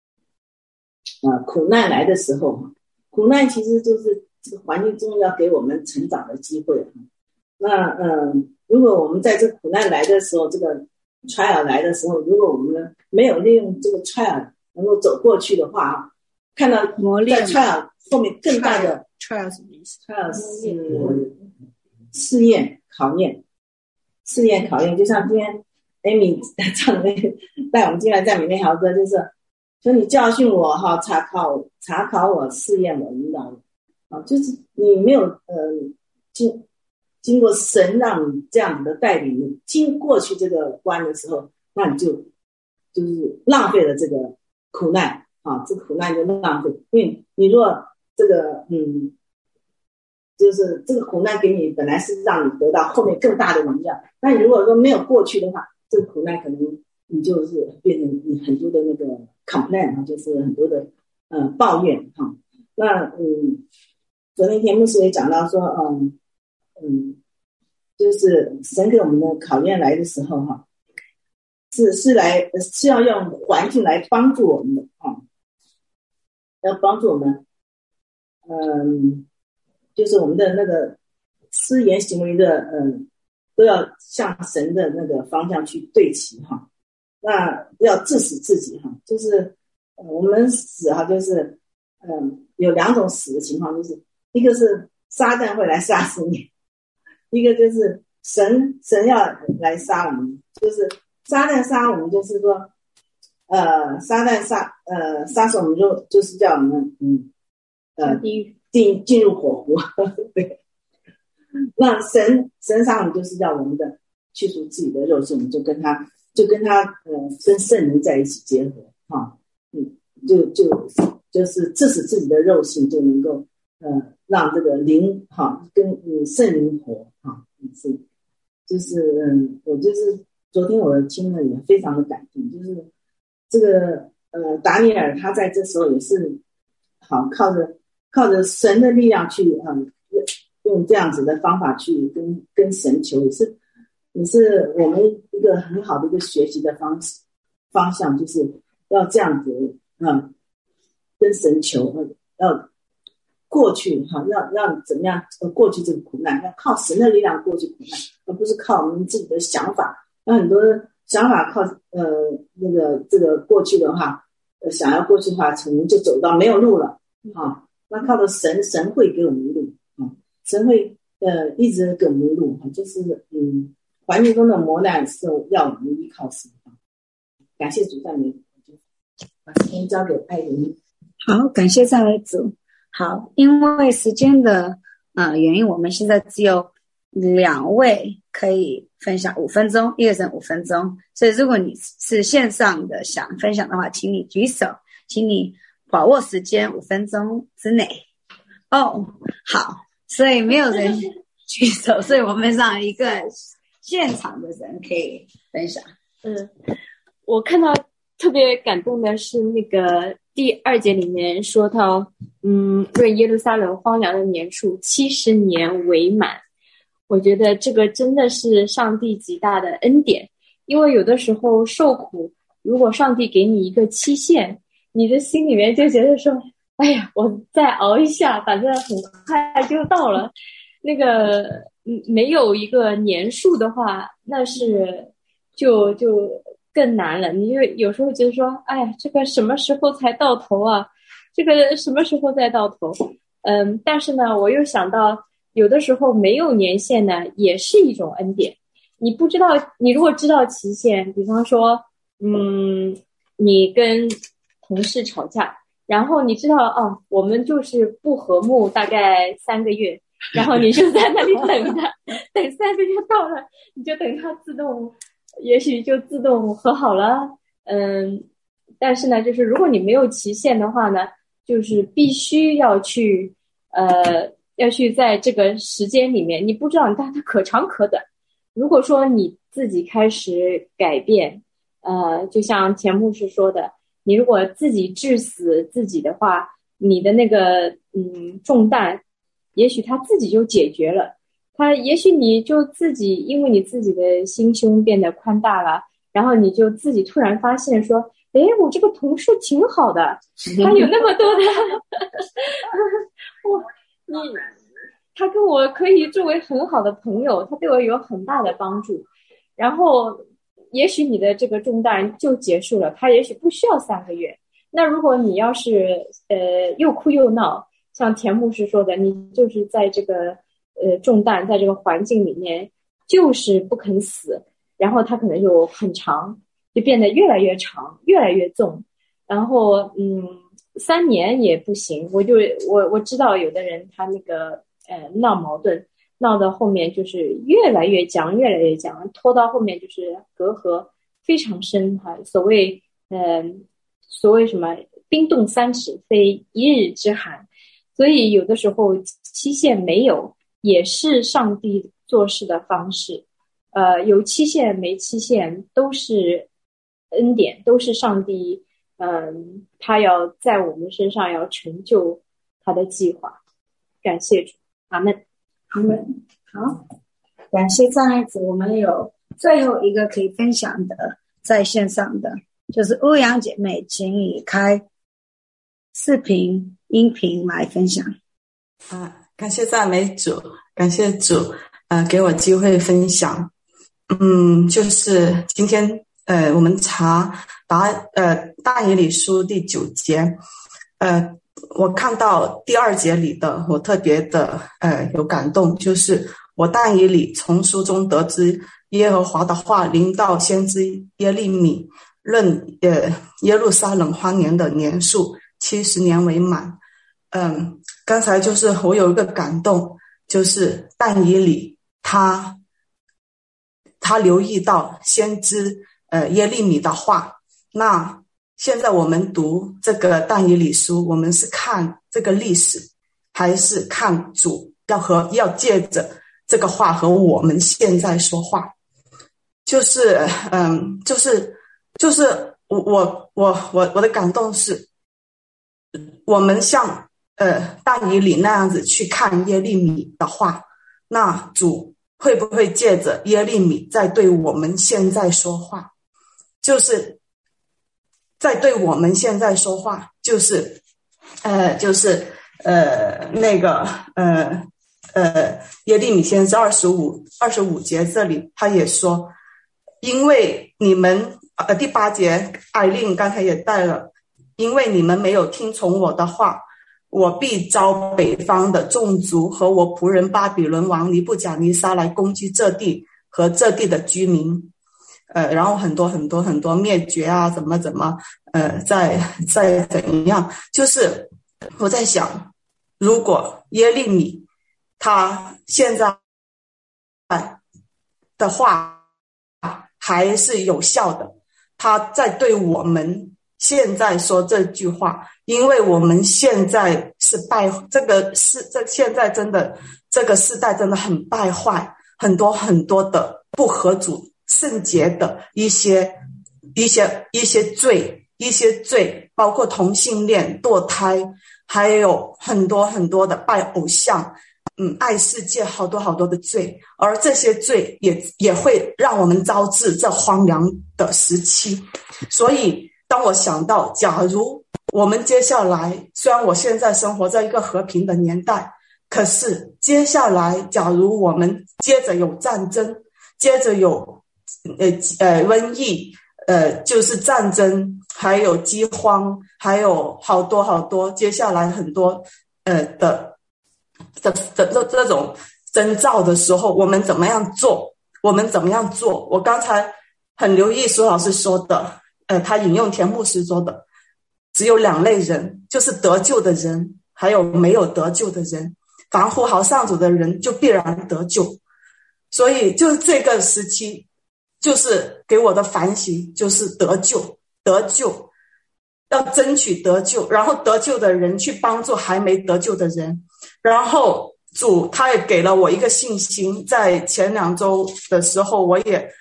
苦难来的时候苦难其实就是这个环境中要给我们成长的机会那如果我们在这个苦难来的时候，这个 trial 来的时候，如果我们没有利用这个 trial 能够走过去的话看到在 trial 后面更大的 trial 什么意思？ trial 是试验考验，就像今天 Amy 唱的带我们进来赞美那条歌，就是说你教训我查考我，试验我，引导我就是你没有经过神让你这样子的带领，你经过去这个关的时候，那你就是浪费了这个苦难这个苦难就浪费，因为你若这个就是这个苦难给你本来是让你得到后面更大的荣耀，那你如果说没有过去的话，这个苦难可能你就是变成你很多的那个 complain 就是很多的抱怨那昨天牧师也讲到说就是神给我们的考验来的时候是要用环境来帮助我们的要帮助我们就是我们的那个思言行为的都要向神的那个方向去对齐那要致死自己就是我们死就是有两种死的情况，就是一个是撒旦会来杀死你，一个就是神要来杀我们，就是撒旦杀我们，就是说撒旦杀死我们就是叫我们进入火湖。对，那神上来就是要我们的去除自己的肉性，我们就跟他跟圣灵在一起结合哈，就是致使自己的肉性就能够让这个灵哈跟圣灵活哈，我就是昨天我听了也非常的感动，就是这个达尼尔他在这时候也是好靠着神的力量去用这样子的方法去跟神求，也是我们一个很好的一个学习的方向，就是要这样子跟神求，要过去要怎么样过去这个苦难，要靠神的力量过去苦难，而不是靠我们自己的想法。那很多想法靠这个过去的话，想要过去的话，可能就走到没有路了啊。那靠着神会给我们路啊，神会一直给我们路啊，就是环境中的磨难是要我们依靠神。感谢主赞美，把时间交给艾琳。 好，感谢赞美主。好，因为时间的原因，我们现在只有2位可以分享5分钟，一个人5分钟。所以如果你是线上的想分享的话，请你举手，请你把握时间5分钟之内。好，所以没有人举手，所以我们让一个现场的人可以分享。 我看到特别感动的是那个第2节里面说到，论耶路撒冷荒凉的年数70年为满。我觉得这个真的是上帝极大的恩典，因为有的时候受苦，如果上帝给你一个期限，你的心里面就觉得说，哎呀，我再熬一下，反正很快就到了。那个没有一个年数的话，那是就更难了。你有时候觉得说，哎呀，这个什么时候才到头啊？这个什么时候再到头？但是呢，我又想到，有的时候没有年限呢，也是一种恩典。你如果知道期限，比方说，你跟同事吵架，然后你知道我们就是不和睦，大概3个月，然后你就在那里等他，等3个月到了，你就等他也许就自动和好了。但是呢，就是如果你没有期限的话呢，就是必须要去在这个时间里面，你不知道它可长可短。如果说你自己开始改变，就像田牧师说的，你如果自己治死自己的话，你的那个重担，也许他自己就解决了。也许你就自己因为你自己的心胸变得宽大了，然后你就自己突然发现说，我这个同事挺好的，他有那么多的他跟我可以作为很好的朋友，他对我有很大的帮助，然后也许你的这个重担就结束了，他也许不需要3个月。那如果你要是又哭又闹，像田牧师说的，你就是在这个重担，在这个环境里面就是不肯死，然后他可能就很长，就变得越来越长，越来越重，然后3年也不行。我知道有的人他那个闹矛盾，闹到后面就是越来越僵，越来越僵，拖到后面就是隔阂非常深哈。所谓什么冰冻3尺非1日之寒，所以有的时候期限没有也是上帝做事的方式。有期限没期限都是恩典，都是上帝他要在我们身上要成就他的计划。感谢主，阿们。 阿们。好，感谢赞美主。我们有最后一个可以分享的在线上的，就是欧阳姐妹，请你开视频音频来分享。 感谢赞美主，感谢主给我机会分享。就是今天我们查但以理书第9节，我看到第2节里的，我特别的有感动，就是我但以理从书中得知耶和华的话临到先知耶利米，论耶路撒冷荒年的年数70年为满。 刚才就是我有一个感动，就是但以理他留意到先知耶利米的话。那现在我们读这个但以理书，我们是看这个历史，还是看主要借着这个话和我们现在说话？就是我的感动是，我们像但以理那样子去看耶利米的话，那主会不会借着耶利米在对我们现在说话？就是在对我们现在说话，耶利米先知25节这里他也说，因为你们第8节艾琳刚才也带了，因为你们没有听从我的话，我必招北方的众族和我仆人巴比伦王尼布甲尼撒来攻击这地和这地的居民。然后很多灭绝啊，怎么再怎样，就是我在想，如果耶利米他现在的话还是有效的，他在对我们现在说这句话，因为我们现在是现在真的这个世代真的很败坏，很多的不合主圣洁的一些罪，包括同性恋、堕胎，还有很多的拜偶像，爱世界，好多的罪。而这些罪也会让我们招致这荒凉的时期。所以当我想到，假如我们接下来，虽然我现在生活在一个和平的年代，可是接下来假如我们接着有战争，接着有瘟疫，就是战争，还有饥荒，还有好多接下来很多的这种征兆的时候，我们怎么样做？我刚才很留意苏老师说的，他引用田牧师说的，只有2类人，就是得救的人，还有没有得救的人。凡呼号上主的人就必然得救。所以就是这个时期，就是给我的反省，就是得救，要争取得救，然后得救的人去帮助还没得救的人。然后主他也给了我一个信心，在前2周的时候，我也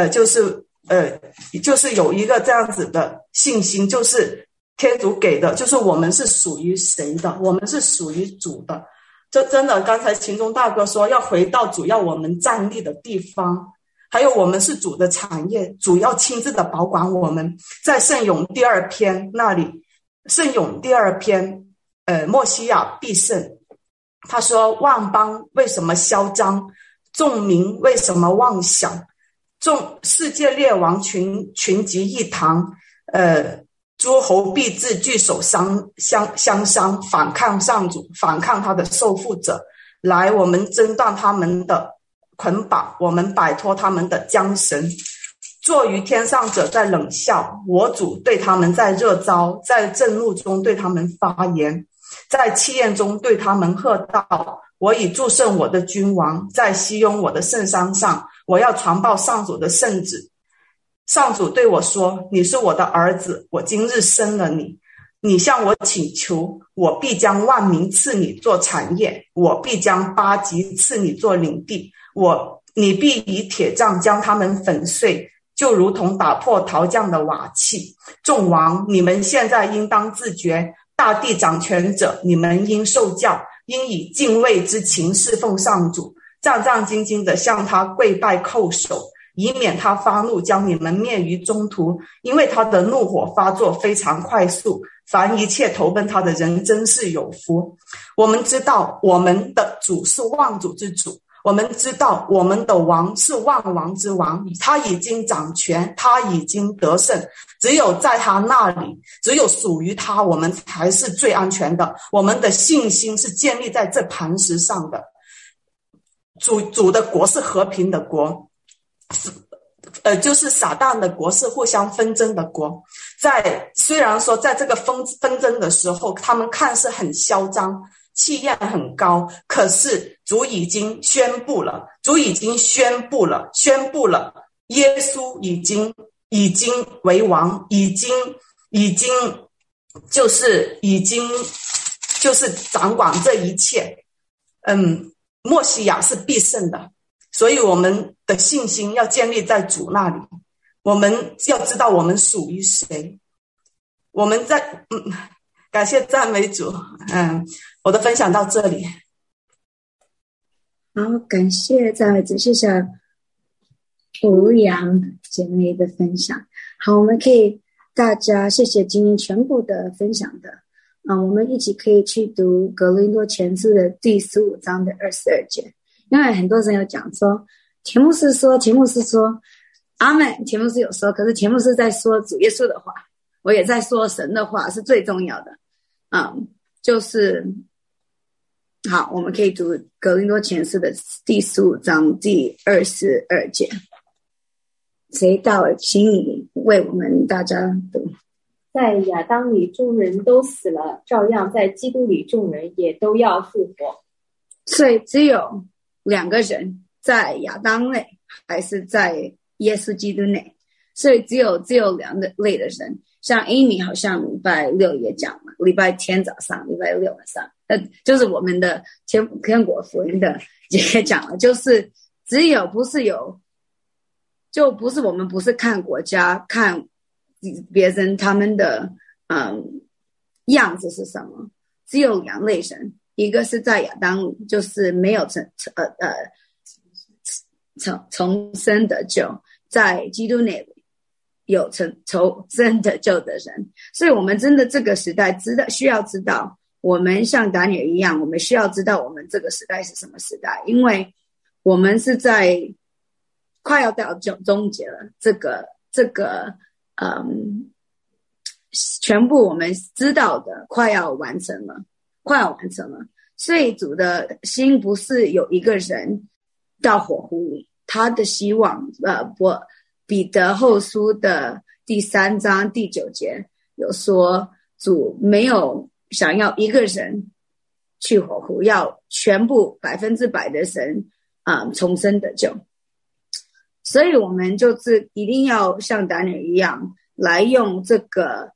就是有一个这样子的信心，就是天主给的，就是我们是属于谁的，我们是属于主的。这真的，刚才秦忠大哥说要回到主要我们站立的地方，还有我们是主的产业，主要亲自的保管我们。在圣咏第2篇那里，圣咏第2篇默西亚必胜，他说万邦为什么嚣张，众民为什么妄想，世界列王群集一堂，诸侯必自聚首相商，反抗上主，反抗他的受缚者。来，我们挣断他们的捆绑，我们摆脱他们的缰绳。坐于天上者在冷笑，我主对他们在热招，在震怒中对他们发言，在气焰中对他们喝道。我已祝圣我的君王，在西雍我的圣山上，我要传报上主的圣旨。上主对我说，你是我的儿子，我今日生了你。你向我请求，我必将万民赐你做产业，我必将8极赐你做领地，你必以铁杖将他们粉碎，就如同打破陶匠的瓦器。众王，你们现在应当自觉，大地掌权者，你们应受教，应以敬畏之情侍奉上主，战战兢兢地向他跪拜叩首，以免他发怒将你们灭于中途，因为他的怒火发作非常快速，凡一切投奔他的人真是有福。我们知道我们的主是万主之主，我们知道我们的王是万王之王，他已经掌权，他已经得胜，只有在他那里，只有属于他，我们才是最安全的。我们的信心是建立在这磐石上的。主的国是和平的国，就是撒旦的国是互相纷争的国。 虽然说在这个纷争的时候，他们看似很嚣张，气焰很高，可是主已经宣布了，耶稣已经为王，已经就是掌管这一切。默西亚是必胜的，所以我们的信心要建立在主那里。我们要知道我们属于谁。我们感谢赞美主。我的分享到这里。 好，感谢赞美主，谢谢吴阳姐妹的分享。好，我们可以大家谢谢今天全部的分享的。我们一起可以去读格林多前书的第15章的22节。因为很多人有讲说，田牧师说阿们，田牧师有说，可是田牧师在说主耶稣的话，我也在说神的话是最重要的。就是好，我们可以读格林多前书的第15章第22节。谁到请你为我们大家读。 在亚当里众人都死了，照样在基督里众人也都要复活。 所以只有2个人，在亚当内还是在耶稣基督内，所以只有2类的人。像 Amy 好像礼拜6也讲了，礼拜天早上，礼拜6晚上，就是我们的天国福音的也讲了，就是只有不是我们不是看国家看别人他们的样子是什么，只有2类人，一个是在亚当里，就是没有重生得救，在基督内有重生得救的人。所以我们真的这个时代需要知道，我们像达尼尔一样，我们需要知道我们这个时代是什么时代，因为我们是在快要到终结了，这个全部我们知道的快要完成了。所以主的心不是有一个人到火湖里，他的希望彼得后书的第3章第9节有说，主没有想要一个人去火湖，要全部100%的人重生得救。所以我们就是一定要像达尼尔一样来用这个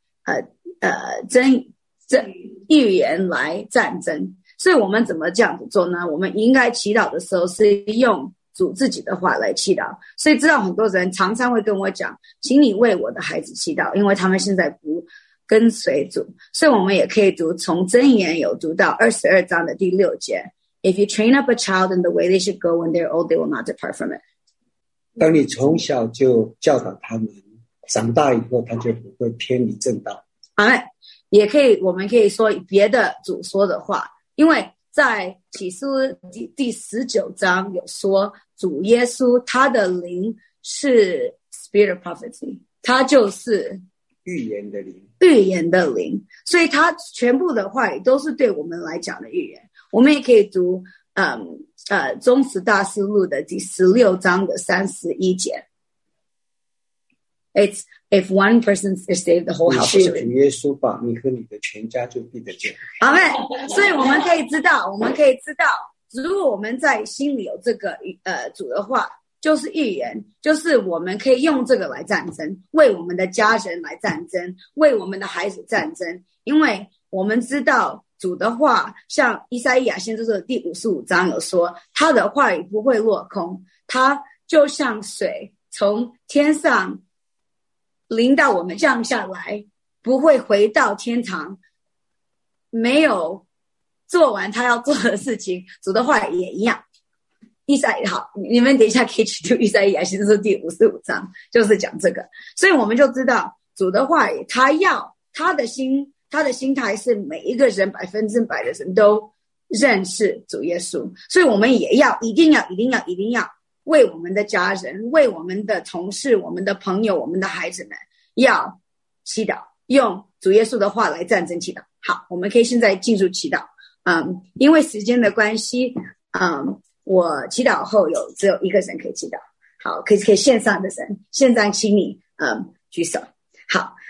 预言来战争。所以我们怎么这样子做呢？我们应该祈祷的时候是用主自己的话来祈祷。所以知道很多人常常会跟我讲，请你为我的孩子祈祷，因为他们现在不跟随主。所以我们也可以读从箴言有读到22章的第6节， If you train up a child in the way they should go, when they're old, they will not depart from it。 当你从小就教导他们，长大以后他就不会偏离正道。 我们可以说别的主说的话，因为在启示第19章有说，主耶稣他的灵是 Spirit of Prophecy， 他就是预言的灵， 所以他全部的话语都是对我们来讲的预言。我们也可以读中时大事录的第16章的31节。It's if one person is saved, the whole house will be saved。 主耶稣吧，你和你的全家就必得救。 阿们。所以我们可以知道，如果我们在心里有这个主的话，就是预言，就是我们可以用这个来战争，为我们的家人来战争，为我们的孩子战争。因为我们知道主的话，像以赛亚先知的第55章有说，他的话语不会落空，他就像水从天上临到我们降下来，不会回到天堂，没有做完他要做的事情。主的话也一样。好，你们等一下可以去读以赛亚先知第55章，就是讲这个。所以我们就知道主的话语，他的心态是每一个人100%的人都认识主耶稣。所以我们也一定要为我们的家人，为我们的同事，我们的朋友，我们的孩子们要祈祷，用主耶稣的话来战争祈祷。好，我们可以现在进入祈祷。因为时间的关系，我祈祷后只有一个人可以祈祷。好，可以线上的人，现在请你举手。好，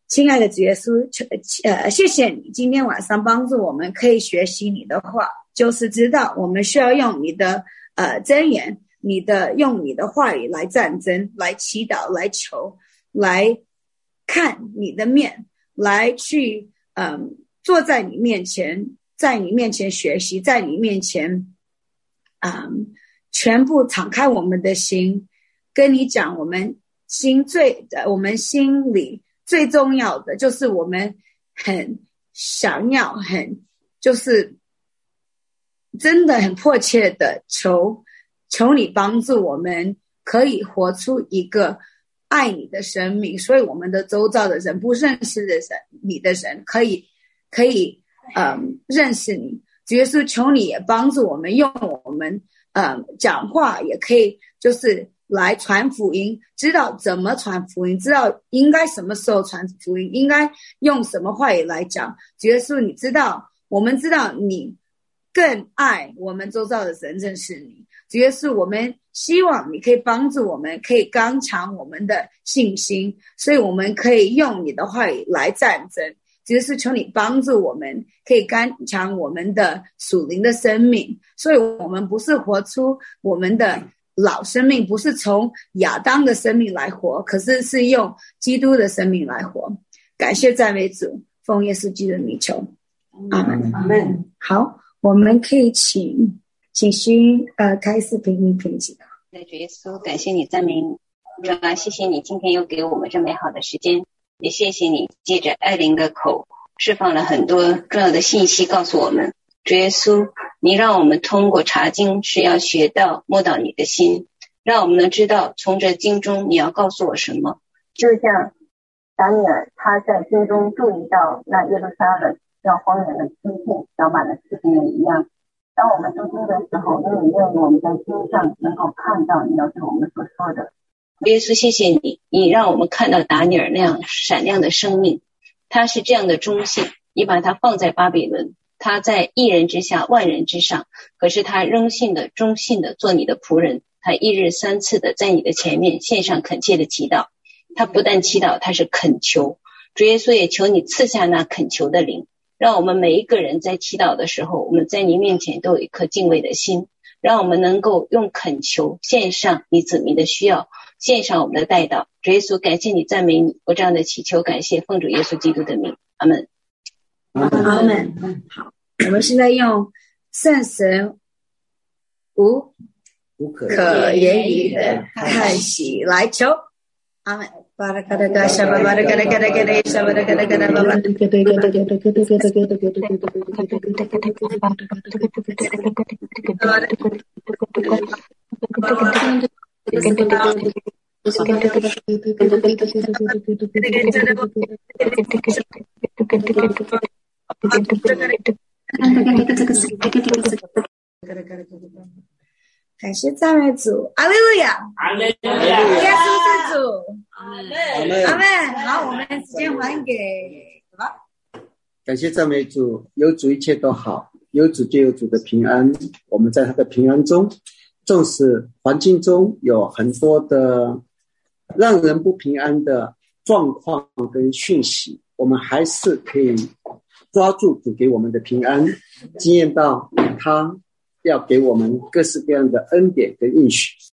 亲爱的主耶稣，谢谢你今天晚上帮助我们可以学习你的话，就是知道我们需要用你的箴言，用你的话语来战争，来祈祷，来求，来看你的面，来去坐在你面前，在你面前学习，在你面前全部敞开我们的心，跟你讲我们心里最重要的就是我们很想要，就是真的很迫切的求你帮助我们可以活出一个爱你的生命，所以我们的周遭的人不认识的人，你的人可以认识你。主耶稣，求你也帮助我们，用我们讲话也可以就是来传福音，知道怎么传福音，知道应该什么时候传福音，应该用什么话语来讲。主耶稣，我们知道你更爱我们周遭的人认识你。主耶稣，我们希望你可以帮助我们，可以刚强我们的信心，所以我们可以用你的话语来战争。主耶稣，求你帮助我们可以刚强我们的属灵的生命，所以我们不是活出我们的老生命，不是从亚当的生命来活，可是是用基督的生命来活。感谢赞美主，奉耶稣基督的名求，阿们，阿们。好，我们可以请心开始评祈祷。 主耶稣，感谢你赞美你，主啊，谢谢你今天又给我们这美好的时间，也谢谢你借着艾琳的口释放了很多重要的信息告诉我们。主耶稣，你让我们通过查经是要学到摸到你的心，让我们能知道从这经中你要告诉我什么。就像达尼尔他在经中注意到那耶路撒冷像荒原的欺骗长满了40年一样，当我们读经的时候，你也愿意我们在经上能够看到你要对我们所说的。耶稣，谢谢你，你让我们看到达尼尔那样闪亮的生命，他是这样的忠信，你把他放在巴比伦，他在一人之下万人之上，可是他忠信的做你的仆人，他一日3次的在你的前面献上恳切的祈祷，他不但祈祷，他是恳求。主耶稣，也求你赐下那恳求的灵，让我们每一个人在祈祷的时候，我们在你面前都有一颗敬畏的心，让我们能够用恳求献上你子民的需要，献上我们的代祷。主耶稣，感谢你赞美你，我这样的祈求感谢奉主耶稣基督的名，阿们， 阿们。好，我们现在用圣神无可言语的叹息来求，阿们。巴拉嘎达嘎沙巴巴拉嘎达嘎达嘎达沙巴拉嘎达嘎达巴巴。感谢赞美主，阿利路亚，阿利路亚，耶稣是主，阿们，阿们。好，我们时间还给什么？ 感谢赞美主，有主一切都好，有主就有主的平安。我们在他的平安中，纵使环境中有很多的让人不平安的状况跟讯息，我们还是可以抓住主给我们的平安，经验到他要给我们各式各样的恩典跟应许。